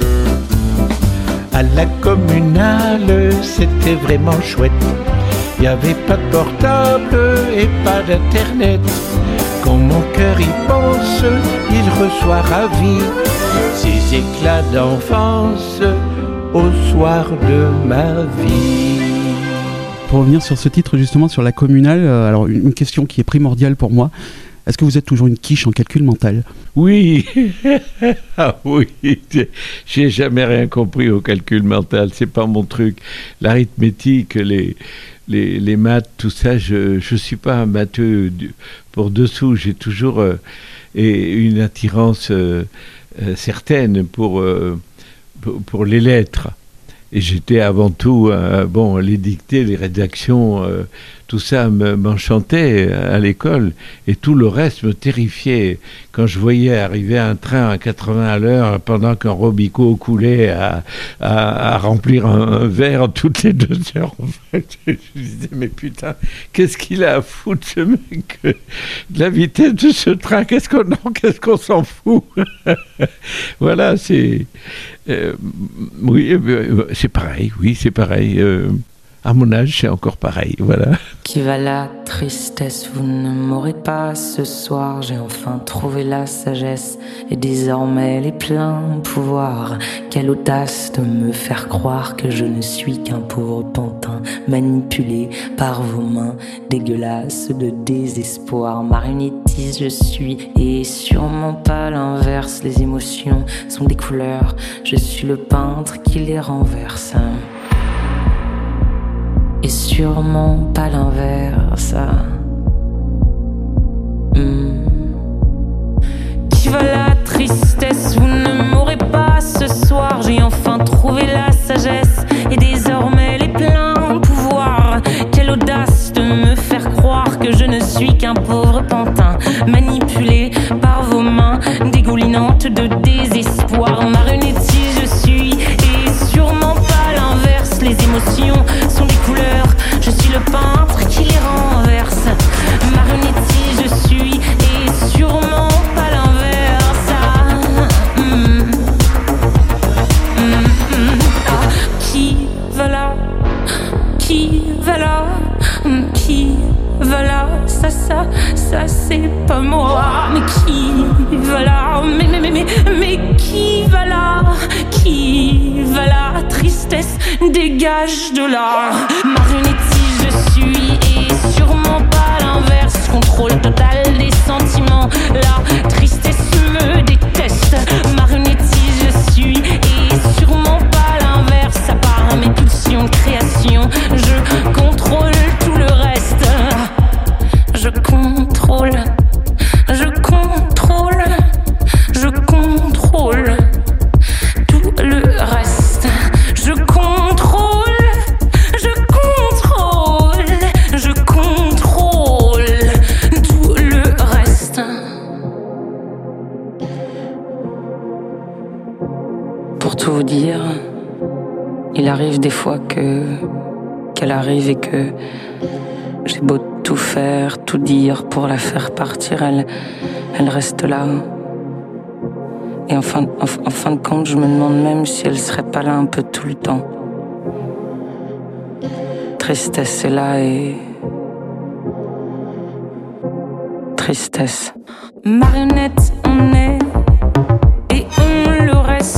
À la communale c'était vraiment chouette, y avait pas de portable et pas d'internet. Quand mon cœur y pense, il reçoit ravi ces éclats d'enfance au soir de ma vie. Pour revenir sur ce titre, justement, sur la communale, alors une question qui est primordiale pour moi. Est-ce que vous êtes toujours une quiche en calcul mental ? Oui, ah oui, j'ai jamais rien compris au calcul mental, c'est pas mon truc. L'arithmétique, les maths, tout ça, je suis pas un matheux pour dessous, j'ai toujours une attirance certaine pour les lettres. Et j'étais avant tout, les dictées, les rédactions, tout ça m'enchantait à l'école. Et tout le reste me terrifiait. Quand je voyais arriver un train à 80 à l'heure pendant qu'un Robico coulait à remplir un verre toutes les 2 heures, en fait, je me disais, mais putain, qu'est-ce qu'il a à foutre, ce mec, de la vitesse de ce train, qu'est-ce qu'on s'en fout. Voilà, c'est... oui, c'est pareil, à mon âge, c'est encore pareil, voilà. Qui va la tristesse, vous ne m'aurez pas ce soir. J'ai enfin trouvé la sagesse et désormais les pleins pouvoirs. Quelle audace de me faire croire que je ne suis qu'un pauvre pantin manipulé par vos mains dégueulasses de désespoir. Marionnettiste je suis et sûrement pas l'inverse. Les émotions sont des couleurs, je suis le peintre qui les renverse. Et sûrement pas l'inverse. Qui va la tristesse, vous ne m'aurez pas ce soir. J'ai enfin trouvé la sagesse et désormais les pleins pouvoirs. Quelle audace de me faire croire que je ne suis qu'un pauvre pantin manipulé par vos mains dégoulinantes de désespoir. Marionnettiste je suis et sûrement pas l'inverse. Les émotions sont des couleurs, je suis le peintre qui les renverse. Marionnettiste je suis et sûrement pas l'inverse. Qui va là, qui va là, qui va là, ça c'est pas moi. Mais qui va là, mais qui va là, qui va là, tristesse, dégage de là. Marionnettiste je suis et sûrement pas l'inverse. Contrôle total des sentiments, la tristesse me déteste. Marionnettiste je suis et sûrement pas l'inverse. À part mes pulsions de création, je contrôle tout le reste. Je contrôle, je contrôle, je contrôle tout le reste. Je contrôle, je contrôle, je contrôle tout le reste. Pour tout vous dire, il arrive des fois qu'elle arrive et que j'ai beau tout faire, tout dire pour la faire partir, elle reste là. Et en fin de compte, je me demande même si elle serait pas là un peu tout le temps. Tristesse est là et... Tristesse. Marionnette, on est et on le reste.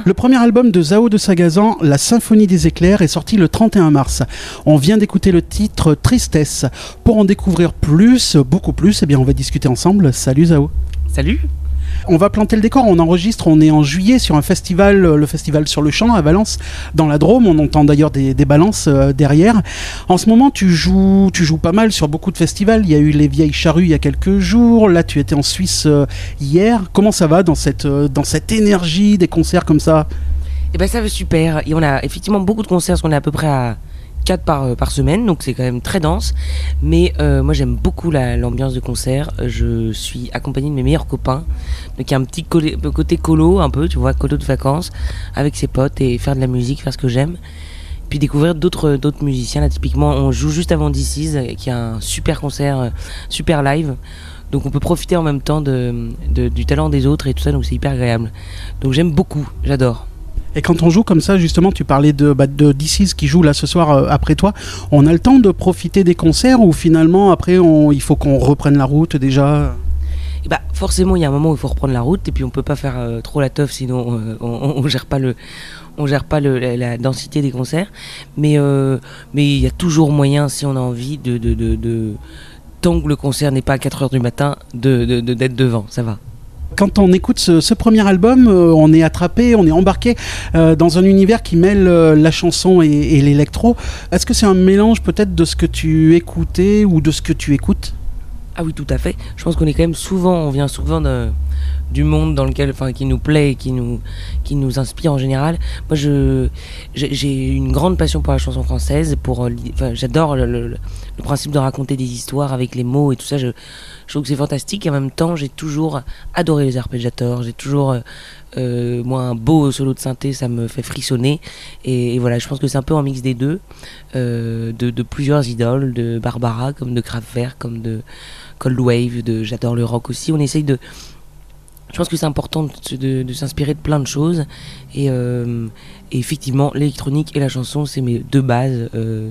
Le premier album de Zao de Sagazan, La Symphonie des éclairs, est sorti le 31 mars. On vient d'écouter le titre Tristesse. Pour en découvrir plus, beaucoup plus, eh bien on va discuter ensemble. Salut Zao. Salut. On va planter le décor, on enregistre, on est en juillet sur un festival, le festival sur le champ à Valence, dans la Drôme. On entend d'ailleurs des balances derrière. En ce moment, tu joues pas mal sur beaucoup de festivals. Il y a eu les Vieilles Charrues il y a quelques jours. Là, tu étais en Suisse hier. Comment ça va dans cette énergie des concerts comme ça ? Eh ben, ça va super. Et on a effectivement beaucoup de concerts, parce qu'on est à peu près à 4 par semaine, donc c'est quand même très dense. Mais moi j'aime beaucoup l'ambiance de concert. Je suis accompagné de mes meilleurs copains. Donc il y a un petit côté colo, un peu, tu vois, colo de vacances, avec ses potes et faire de la musique, faire ce que j'aime. Puis découvrir d'autres musiciens. Là typiquement on joue juste avant DC's, qui a un super concert, super live. Donc on peut profiter en même temps du talent des autres et tout ça, donc c'est hyper agréable. Donc j'aime beaucoup, j'adore. Et quand on joue comme ça, justement, tu parlais de DC's qui joue là ce soir après toi, on a le temps de profiter des concerts ou finalement après il faut qu'on reprenne la route déjà ? Et bah forcément il y a un moment où il faut reprendre la route et puis on peut pas faire trop la teuf, sinon on gère pas la densité des concerts. Mais il y a toujours moyen, si on a envie de tant que le concert n'est pas à 4h du matin, d'être devant, ça va. Quand on écoute ce premier album, on est attrapé, on est embarqué dans un univers qui mêle la chanson et l'électro. Est-ce que c'est un mélange peut-être de ce que tu écoutais ou de ce que tu écoutes ? Ah oui, tout à fait. Je pense qu'on est quand même on vient souvent du monde dans lequel, qui nous plaît et qui nous inspire en général. Moi, j'ai une grande passion pour la chanson française. J'adore le principe de raconter des histoires avec les mots et tout ça. Je trouve que c'est fantastique. Et en même temps, j'ai toujours adoré les arpégiateurs. J'ai toujours, moi, un beau solo de synthé, ça me fait frissonner. Et voilà, je pense que c'est un peu un mix des deux, de plusieurs idoles, de Barbara, comme de Kraftwerk, comme de Cold Wave. J'adore le rock aussi. On essaye de... Je pense que c'est important de s'inspirer de plein de choses. Et effectivement, l'électronique et la chanson, c'est mes deux bases.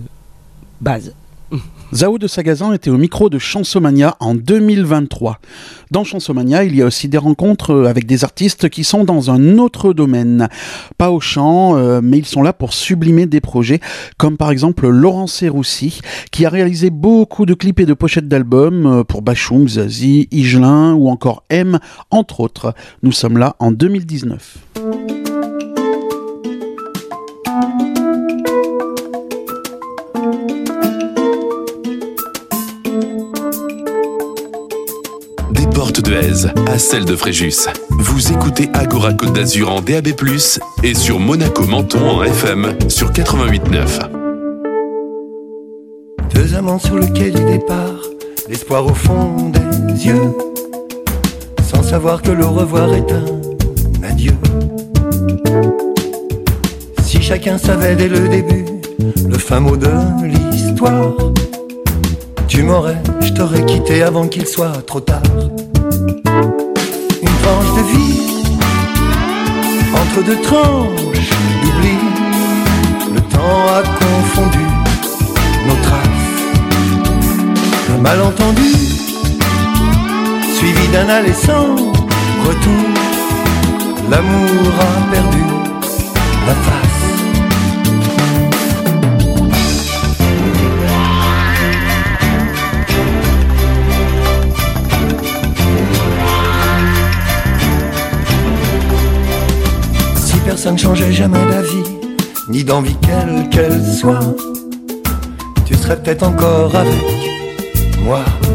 Zao de Sagazan était au micro de Chansomania en 2023. Dans Chansomania, il y a aussi des rencontres avec des artistes qui sont dans un autre domaine. Pas au chant, mais ils sont là pour sublimer des projets, comme par exemple Laurent Serroussi, qui a réalisé beaucoup de clips et de pochettes d'albums pour Bachung, Zazie, Higelin ou encore M, entre autres. Nous sommes là en 2019. Porte de Haise à celle de Fréjus. Vous écoutez Agora Côte d'Azur en DAB+, et sur Monaco Menton en FM sur 88.9. Deux amants sur le quai du départ, l'espoir au fond des yeux, sans savoir que le revoir est un adieu. Si chacun savait dès le début le fin mot de l'histoire, tu m'aurais, je t'aurais quitté avant qu'il soit trop tard. Une tranche de vie entre deux tranches d'oubli, le temps a confondu nos traces. Un malentendu suivi d'un aller sans retour, l'amour a perdu la face. Ça ne changeait jamais d'avis, ni d'envie quelle qu'elle soit. Tu serais peut-être encore avec moi.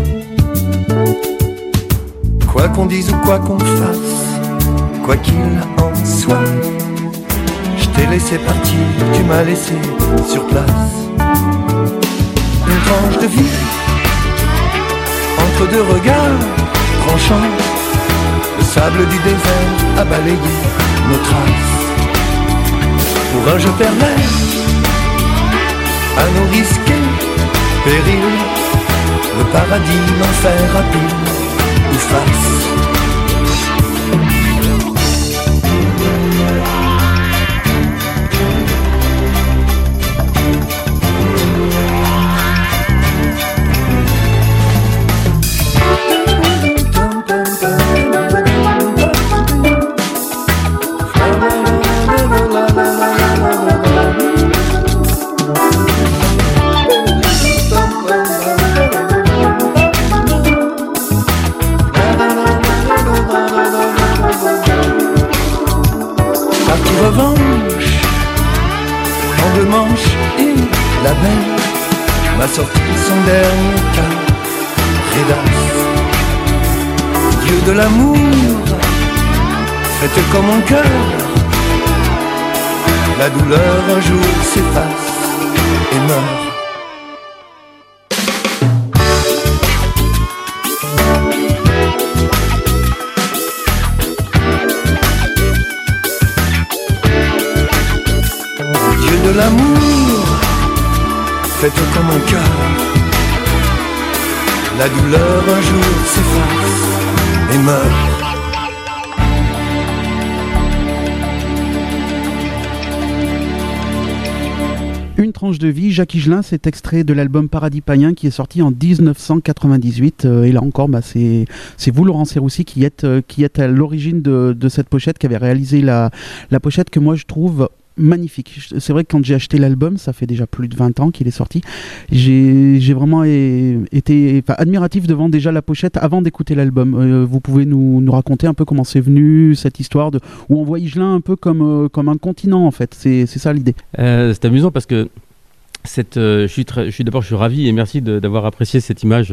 Quoi qu'on dise ou quoi qu'on fasse, quoi qu'il en soit, je t'ai laissé partir, tu m'as laissé sur place. Une tranche de vie entre deux regards tranchants, le sable du désert a balayé nos traces. Pour un jeu pervers, à nos risques et périls, le paradis, l'enfer à pile ou face. partie revanche, en 2 manches, et la belle m'a sorti son dernier Rédance. Dieu de l'amour, faites comme mon cœur, la douleur un jour s'efface et meurt. Dieu de l'amour, faites comme mon cœur, la douleur un jour s'efface et meurt. Une tranche de vie, Jacques Higelin, c'est extrait de l'album Paradis Païen qui est sorti en 1998. Et là encore, c'est vous, Laurent Serroussi, qui êtes à l'origine de cette pochette, qui avait réalisé la pochette que moi je trouve magnifique. C'est vrai que quand j'ai acheté l'album, ça fait déjà plus de 20 ans qu'il est sorti, j'ai vraiment été admiratif devant déjà la pochette avant d'écouter l'album. Vous pouvez nous raconter un peu comment c'est venu, cette histoire où on voit Higelin un peu comme un continent en fait, c'est ça l'idée. C'est amusant parce que je suis ravi et merci d'avoir apprécié cette image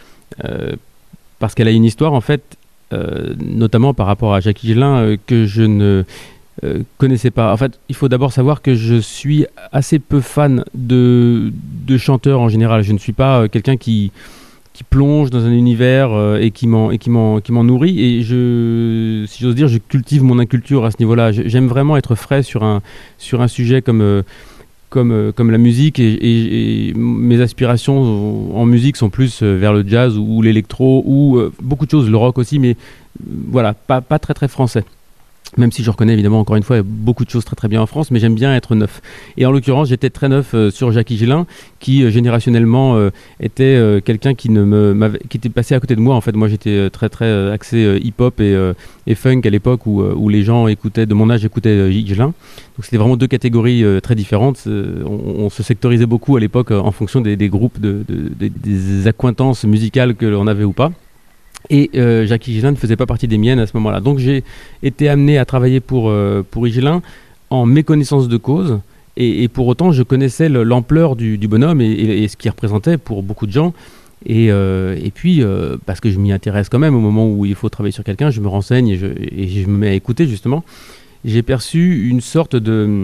parce qu'elle a une histoire en fait, notamment par rapport à Jacques Higelin que je ne connaissais pas. En fait, il faut d'abord savoir que je suis assez peu fan de chanteurs en général. Je ne suis pas quelqu'un qui plonge dans un univers et qui m'en nourrit. Et si j'ose dire, je cultive mon inculture à ce niveau-là. J'aime vraiment être frais sur un sujet comme la musique et mes aspirations en musique sont plus vers le jazz ou l'électro ou beaucoup de choses, le rock aussi, mais voilà, pas très très français. Même si je reconnais évidemment encore une fois beaucoup de choses très très bien en France, mais j'aime bien être neuf. Et en l'occurrence, j'étais très neuf sur Jacques Higelin, qui générationnellement était quelqu'un qui était passé à côté de moi. En fait, moi j'étais très très axé hip-hop et funk à l'époque où les gens de mon âge écoutaient Higelin. Donc c'était vraiment 2 catégories très différentes. On se sectorisait beaucoup à l'époque en fonction des groupes, des accointances musicales que l'on avait ou pas. Et Jacques Higelin ne faisait pas partie des miennes à ce moment-là. Donc j'ai été amené à travailler pour Higelin en méconnaissance de cause. Et pour autant, je connaissais l'ampleur du bonhomme et ce qu'il représentait pour beaucoup de gens. Et puis, parce que je m'y intéresse quand même, au moment où il faut travailler sur quelqu'un, je me renseigne et je me mets à écouter justement. J'ai perçu une sorte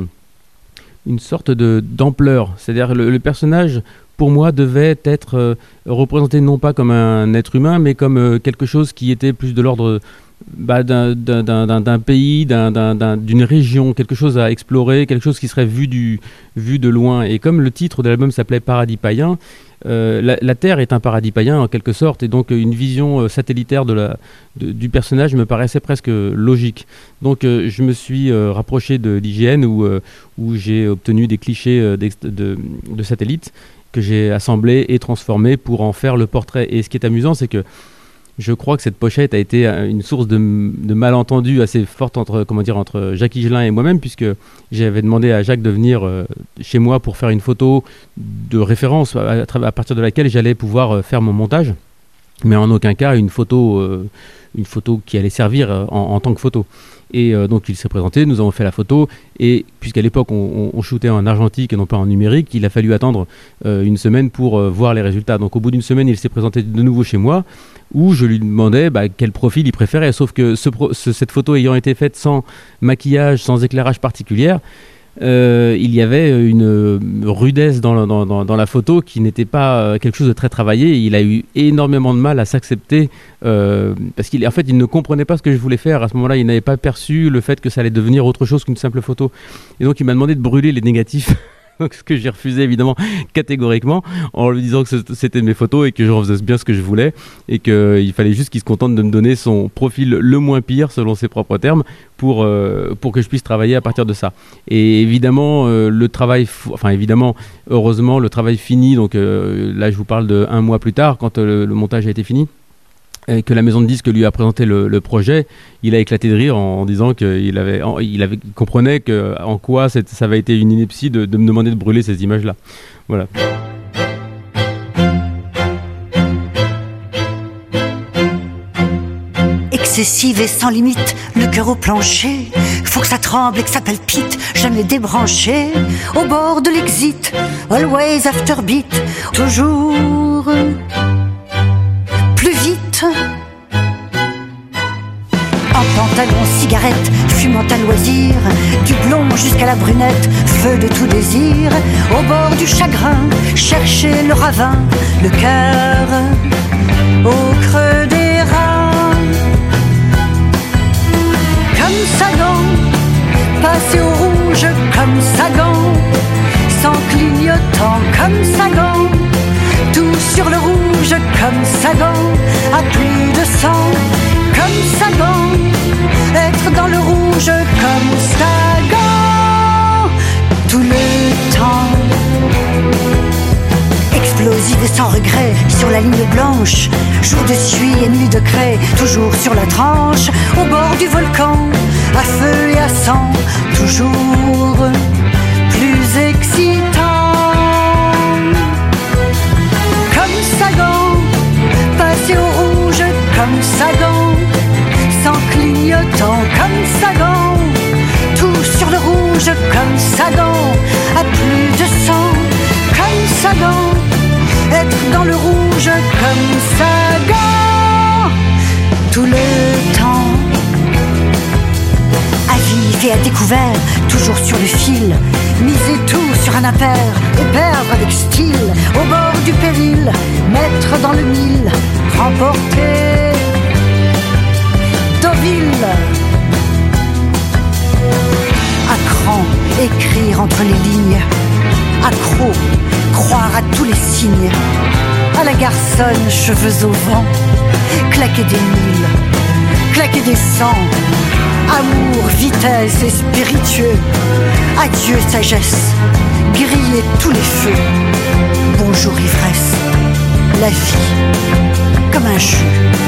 d'ampleur. C'est-à-dire le personnage, pour moi, devait être représenté non pas comme un être humain, mais comme quelque chose qui était plus de l'ordre d'un pays, d'une région, quelque chose à explorer, quelque chose qui serait vu de loin. Et comme le titre de l'album s'appelait Paradis Païen, la Terre est un paradis païen en quelque sorte, et donc une vision satellitaire du personnage me paraissait presque logique. Donc je me suis rapproché de l'IGN où j'ai obtenu des clichés de satellites que j'ai assemblés et transformés pour en faire le portrait. Et ce qui est amusant, c'est que je crois que cette pochette a été une source de malentendus assez forte entre Jacques Higelin et moi-même, puisque j'avais demandé à Jacques de venir chez moi pour faire une photo de référence à partir de laquelle j'allais pouvoir faire mon montage, mais en aucun cas une photo qui allait servir en tant que photo. Et donc il s'est présenté, nous avons fait la photo, et puisqu'à l'époque on shootait en argentique et non pas en numérique, il a fallu attendre une semaine pour voir les résultats. Donc au bout d'une semaine, il s'est présenté de nouveau chez moi, où je lui demandais quel profil il préférait, sauf que cette photo ayant été faite sans maquillage, sans éclairage particulier, il y avait une rudesse dans la photo qui n'était pas quelque chose de très travaillé. Il a eu énormément de mal à s'accepter parce qu'il ne comprenait pas ce que je voulais faire. À ce moment-là, il n'avait pas perçu le fait que ça allait devenir autre chose qu'une simple photo. Et donc il m'a demandé de brûler les négatifs. Ce que j'ai refusé évidemment catégoriquement, en lui disant que c'était mes photos et que je faisais bien ce que je voulais, et qu'il fallait juste qu'il se contente de me donner son profil le moins pire selon ses propres termes pour que je puisse travailler à partir de ça. Et évidemment heureusement le travail fini, donc là je vous parle de 1 mois plus tard, quand le montage a été fini et que la maison de disques lui a présenté le projet, il a éclaté de rire en disant qu'il comprenait en quoi ça avait été une ineptie de me demander de brûler ces images-là. Voilà. excessive et sans limite, le cœur au plancher. Faut que ça tremble et que ça palpite, jamais débranché. Au bord de l'exit, always after beat, toujours plus vite. En pantalon, cigarette, fumant à loisir, du blond jusqu'à la brunette, feu de tout désir. Au bord du chagrin, chercher le ravin, le cœur au creux des reins. Comme Sagan, passer au rouge comme Sagan, sans clignotant comme Sagan, tout sur le rouge comme Sagan, à plus de 100 comme Sagan, être dans le rouge comme Sagan, tout le temps. Explosive et sans regret, sur la ligne blanche, jour de suie et nuit de craie, toujours sur la tranche, au bord du volcan, à feu et à sang, toujours plus excitant. Comme Sagan, passer au rouge comme Sagan, sans clignotant comme Sagan, tout sur le rouge comme Sagan, à plus de 100 comme Sagan, être dans le rouge comme Sagan, tout le temps. À vif et à découvert, toujours sur le fil, miser tout sur un impair et perdre avec style, au bord du péril, mettre dans le mille, remporter Deauville. À cran, écrire entre les lignes, accro, croire à tous les signes, à la garçonne, cheveux au vent, claquer des milles, claquer des cents, amour, vitesse et spiritueux, adieu sagesse, griller tous les feux, bonjour ivresse, la vie comme un jus.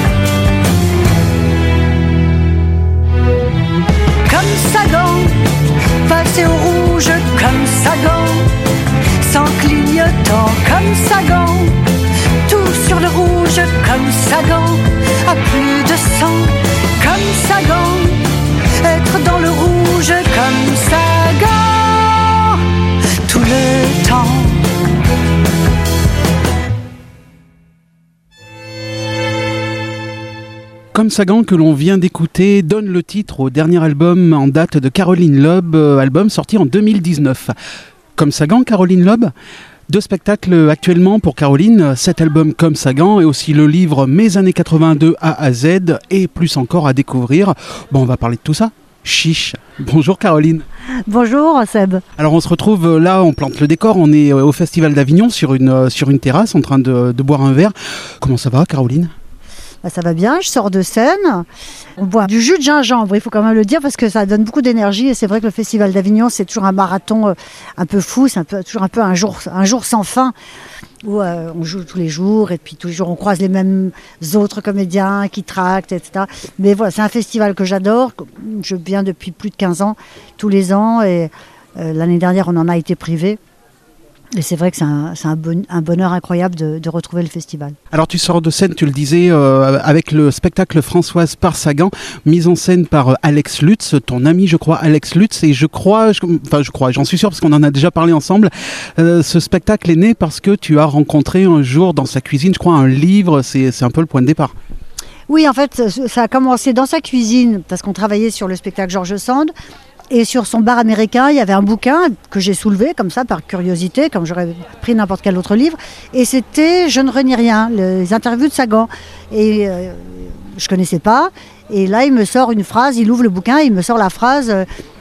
Comme Sagan, passer au rouge comme Sagan, sans clignotant comme Sagan, tout sur le rouge comme Sagan, à plus de 100 comme Sagan, être dans le rouge comme Sagan, tout le temps. Comme Sagan que l'on vient d'écouter donne le titre au dernier album en date de Caroline Loeb, album sorti en 2019. Comme Sagan, Caroline Loeb, 2 spectacles actuellement pour Caroline, cet album Comme Sagan et aussi le livre Mes années 82 A à Z et plus encore à découvrir. Bon, on va parler de tout ça. Chiche. Bonjour Caroline. Bonjour Seb. Alors on se retrouve là, on plante le décor, on est au Festival d'Avignon sur une terrasse en train de boire un verre. Comment ça va Caroline ? Bah, ça va bien, je sors de scène, on boit du jus de gingembre, il faut quand même le dire parce que ça donne beaucoup d'énergie et c'est vrai que le Festival d'Avignon c'est toujours un marathon un peu fou, c'est toujours un peu un jour sans fin où on joue tous les jours et puis tous les jours on croise les mêmes autres comédiens qui tractent, etc. Mais voilà, c'est un festival que j'adore, je viens depuis plus de 15 ans, tous les ans et l'année dernière on en a été privé. Et c'est vrai que c'est un bonheur incroyable de retrouver le festival. Alors tu sors de scène, tu le disais, avec le spectacle Françoise par Sagan, mise en scène par Alex Lutz, ton ami je crois Alex Lutz, et j'en suis sûr parce qu'on en a déjà parlé ensemble. Ce spectacle est né parce que tu as rencontré un jour dans sa cuisine, je crois, un livre, c'est un peu le point de départ. Oui, en fait, ça a commencé dans sa cuisine parce qu'on travaillait sur le spectacle George Sand. Et sur son bar américain, il y avait un bouquin que j'ai soulevé comme ça par curiosité, comme j'aurais pris n'importe quel autre livre. Et c'était Je ne renie rien, les interviews de Sagan. Et je ne connaissais pas. Et là, il me sort une phrase, il ouvre le bouquin, il me sort la phrase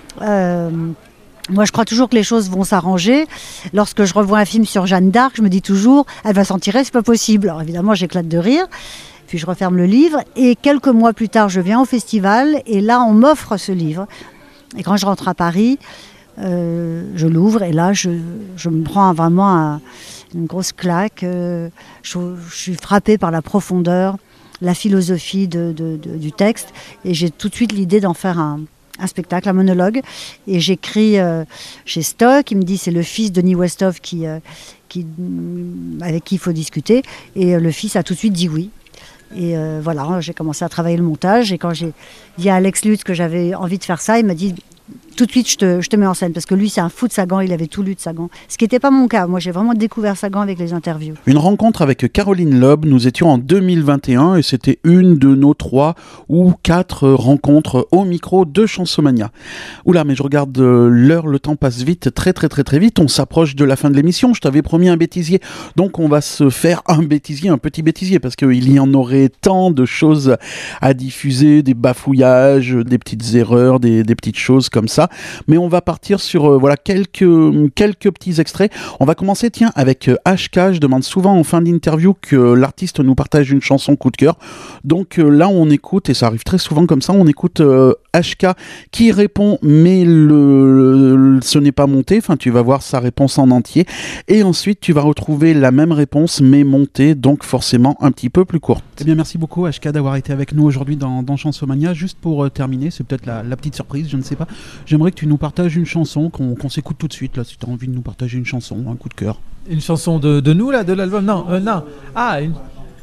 moi, je crois toujours que les choses vont s'arranger. Lorsque je revois un film sur Jeanne d'Arc, je me dis toujours, elle va s'en tirer, c'est pas possible. Alors évidemment, j'éclate de rire. Puis je referme le livre. Et quelques mois plus tard, je viens au festival. Et là, on m'offre ce livre. Et quand je rentre à Paris, je l'ouvre et là, je me prends vraiment une grosse claque. Je suis frappée par la profondeur, la philosophie du texte. Et j'ai tout de suite l'idée d'en faire un spectacle, un monologue. Et j'écris chez Stock. Il me dit c'est le fils de Denis Westhoff avec qui il faut discuter. Et le fils a tout de suite dit oui. Et voilà, j'ai commencé à travailler le montage. Et quand j'ai dit à Alex Lutz que j'avais envie de faire ça, il m'a dit tout de suite, je te mets en scène. Parce que lui, c'est un fou de Sagan, il avait tout lu de Sagan. Ce qui n'était pas mon cas. Moi, j'ai vraiment découvert Sagan avec les interviews. Une rencontre avec Caroline Loeb, nous étions en 2021 et c'était une de nos 3 ou 4 rencontres au micro de Chansomania. Oula, mais je regarde l'heure, le temps passe vite, très vite. On s'approche de la fin de l'émission. Je t'avais promis un bêtisier. Donc, on va se faire un petit bêtisier, parce qu'il y en aurait tant de choses à diffuser, des bafouillages, des petites erreurs, des petites choses comme ça. Mais on va partir sur quelques petits extraits. On va commencer avec HK. Je demande souvent en fin d'interview que l'artiste nous partage une chanson coup de cœur. Donc là on écoute, et ça arrive très souvent comme ça, on écoute HK qui répond, mais ce n'est pas monté. Enfin, tu vas voir sa réponse en entier, et ensuite tu vas retrouver la même réponse mais montée, donc forcément un petit peu plus courte. Eh bien, merci beaucoup HK d'avoir été avec nous aujourd'hui dans Chansomania. Juste pour terminer, c'est peut-être la petite surprise, je ne sais pas. J'aimerais que tu nous partages une chanson qu'on s'écoute tout de suite, là, si tu as envie de nous partager une chanson, un coup de cœur. Une chanson de nous, là, de l'album? Non. Ah, une...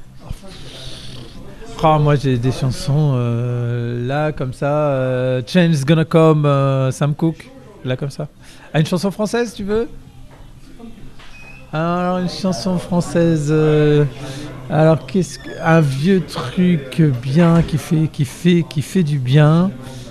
Oh, moi, j'ai des chansons, là, comme ça. Change's Gonna Come, Sam Cooke, là, comme ça. Ah, une chanson française, tu veux? Alors, une chanson française... alors, un vieux truc bien, qui fait du bien.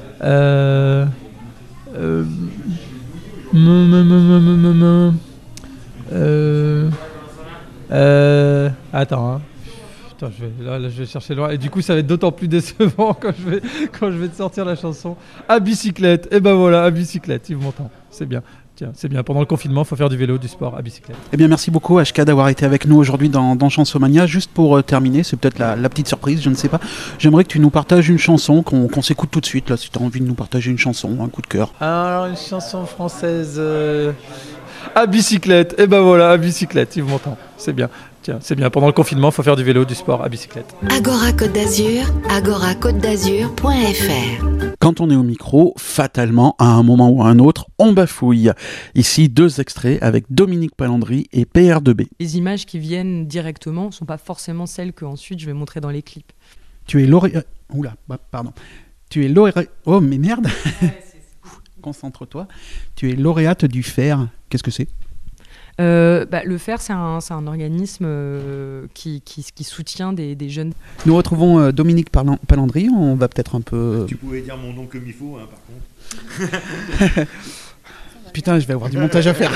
Attends, hein. Putain, je vais chercher loin, et du coup ça va être d'autant plus décevant quand je vais te sortir la chanson à bicyclette. Et ben voilà, à bicyclette, Yves Montand, c'est bien. Tiens, c'est bien, pendant le confinement, il faut faire du vélo, du sport à bicyclette. Eh bien, merci beaucoup HK d'avoir été avec nous aujourd'hui dans Chansomania. Juste pour terminer, c'est peut-être la petite surprise, je ne sais pas. J'aimerais que tu nous partages une chanson qu'on s'écoute tout de suite, là, si tu as envie de nous partager une chanson, un coup de cœur. Alors, une chanson française à bicyclette. Et ben voilà, à bicyclette, Yves Montand, c'est bien. Tiens, c'est bien, pendant le confinement, il faut faire du vélo, du sport à bicyclette. Agora Côte d'Azur, agoracôtedazur.fr. Quand on est au micro, fatalement, à un moment ou à un autre, on bafouille. Ici, 2 extraits avec Dominique Palandry et PR2B. Les images qui viennent directement ne sont pas forcément celles que ensuite je vais montrer dans les clips. Tu es lauréate... Oula, pardon. Tu es lauréate... Oh, mais merde. Concentre-toi. Tu es lauréate du FAIR. Qu'est-ce que c'est ? Le FAIR, c'est un organisme qui soutient des jeunes. Nous retrouvons Dominique Palandry. On va peut-être un peu... Tu pouvais dire mon nom comme il faut, hein, par contre. Putain, je vais avoir du montage à faire.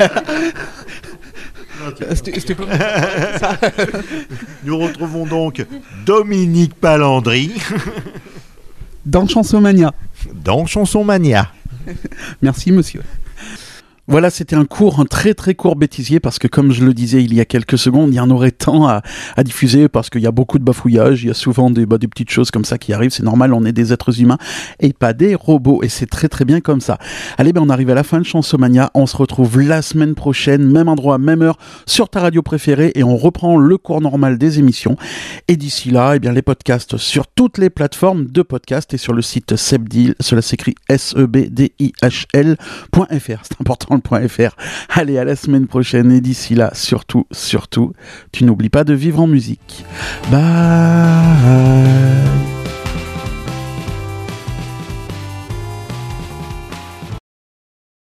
C'était pas ça. Nous retrouvons donc Dominique Palandry. Dans Chansomania. Merci, monsieur. Voilà, c'était un très court bêtisier, parce que comme je le disais il y a quelques secondes, il y en aurait tant à diffuser, parce qu'il y a beaucoup de bafouillages, il y a souvent des petites choses comme ça qui arrivent, c'est normal, on est des êtres humains et pas des robots, et c'est très bien comme ça. Allez, on arrive à la fin de Chansomania, on se retrouve la semaine prochaine, même endroit, même heure, sur ta radio préférée, et on reprend le cours normal des émissions. Et d'ici là, les podcasts sur toutes les plateformes de podcasts et sur le site Sebdil, cela s'écrit sebdihl.fr, c'est important, .fr. Allez, à la semaine prochaine, et d'ici là, surtout, tu n'oublies pas de vivre en musique. Bye.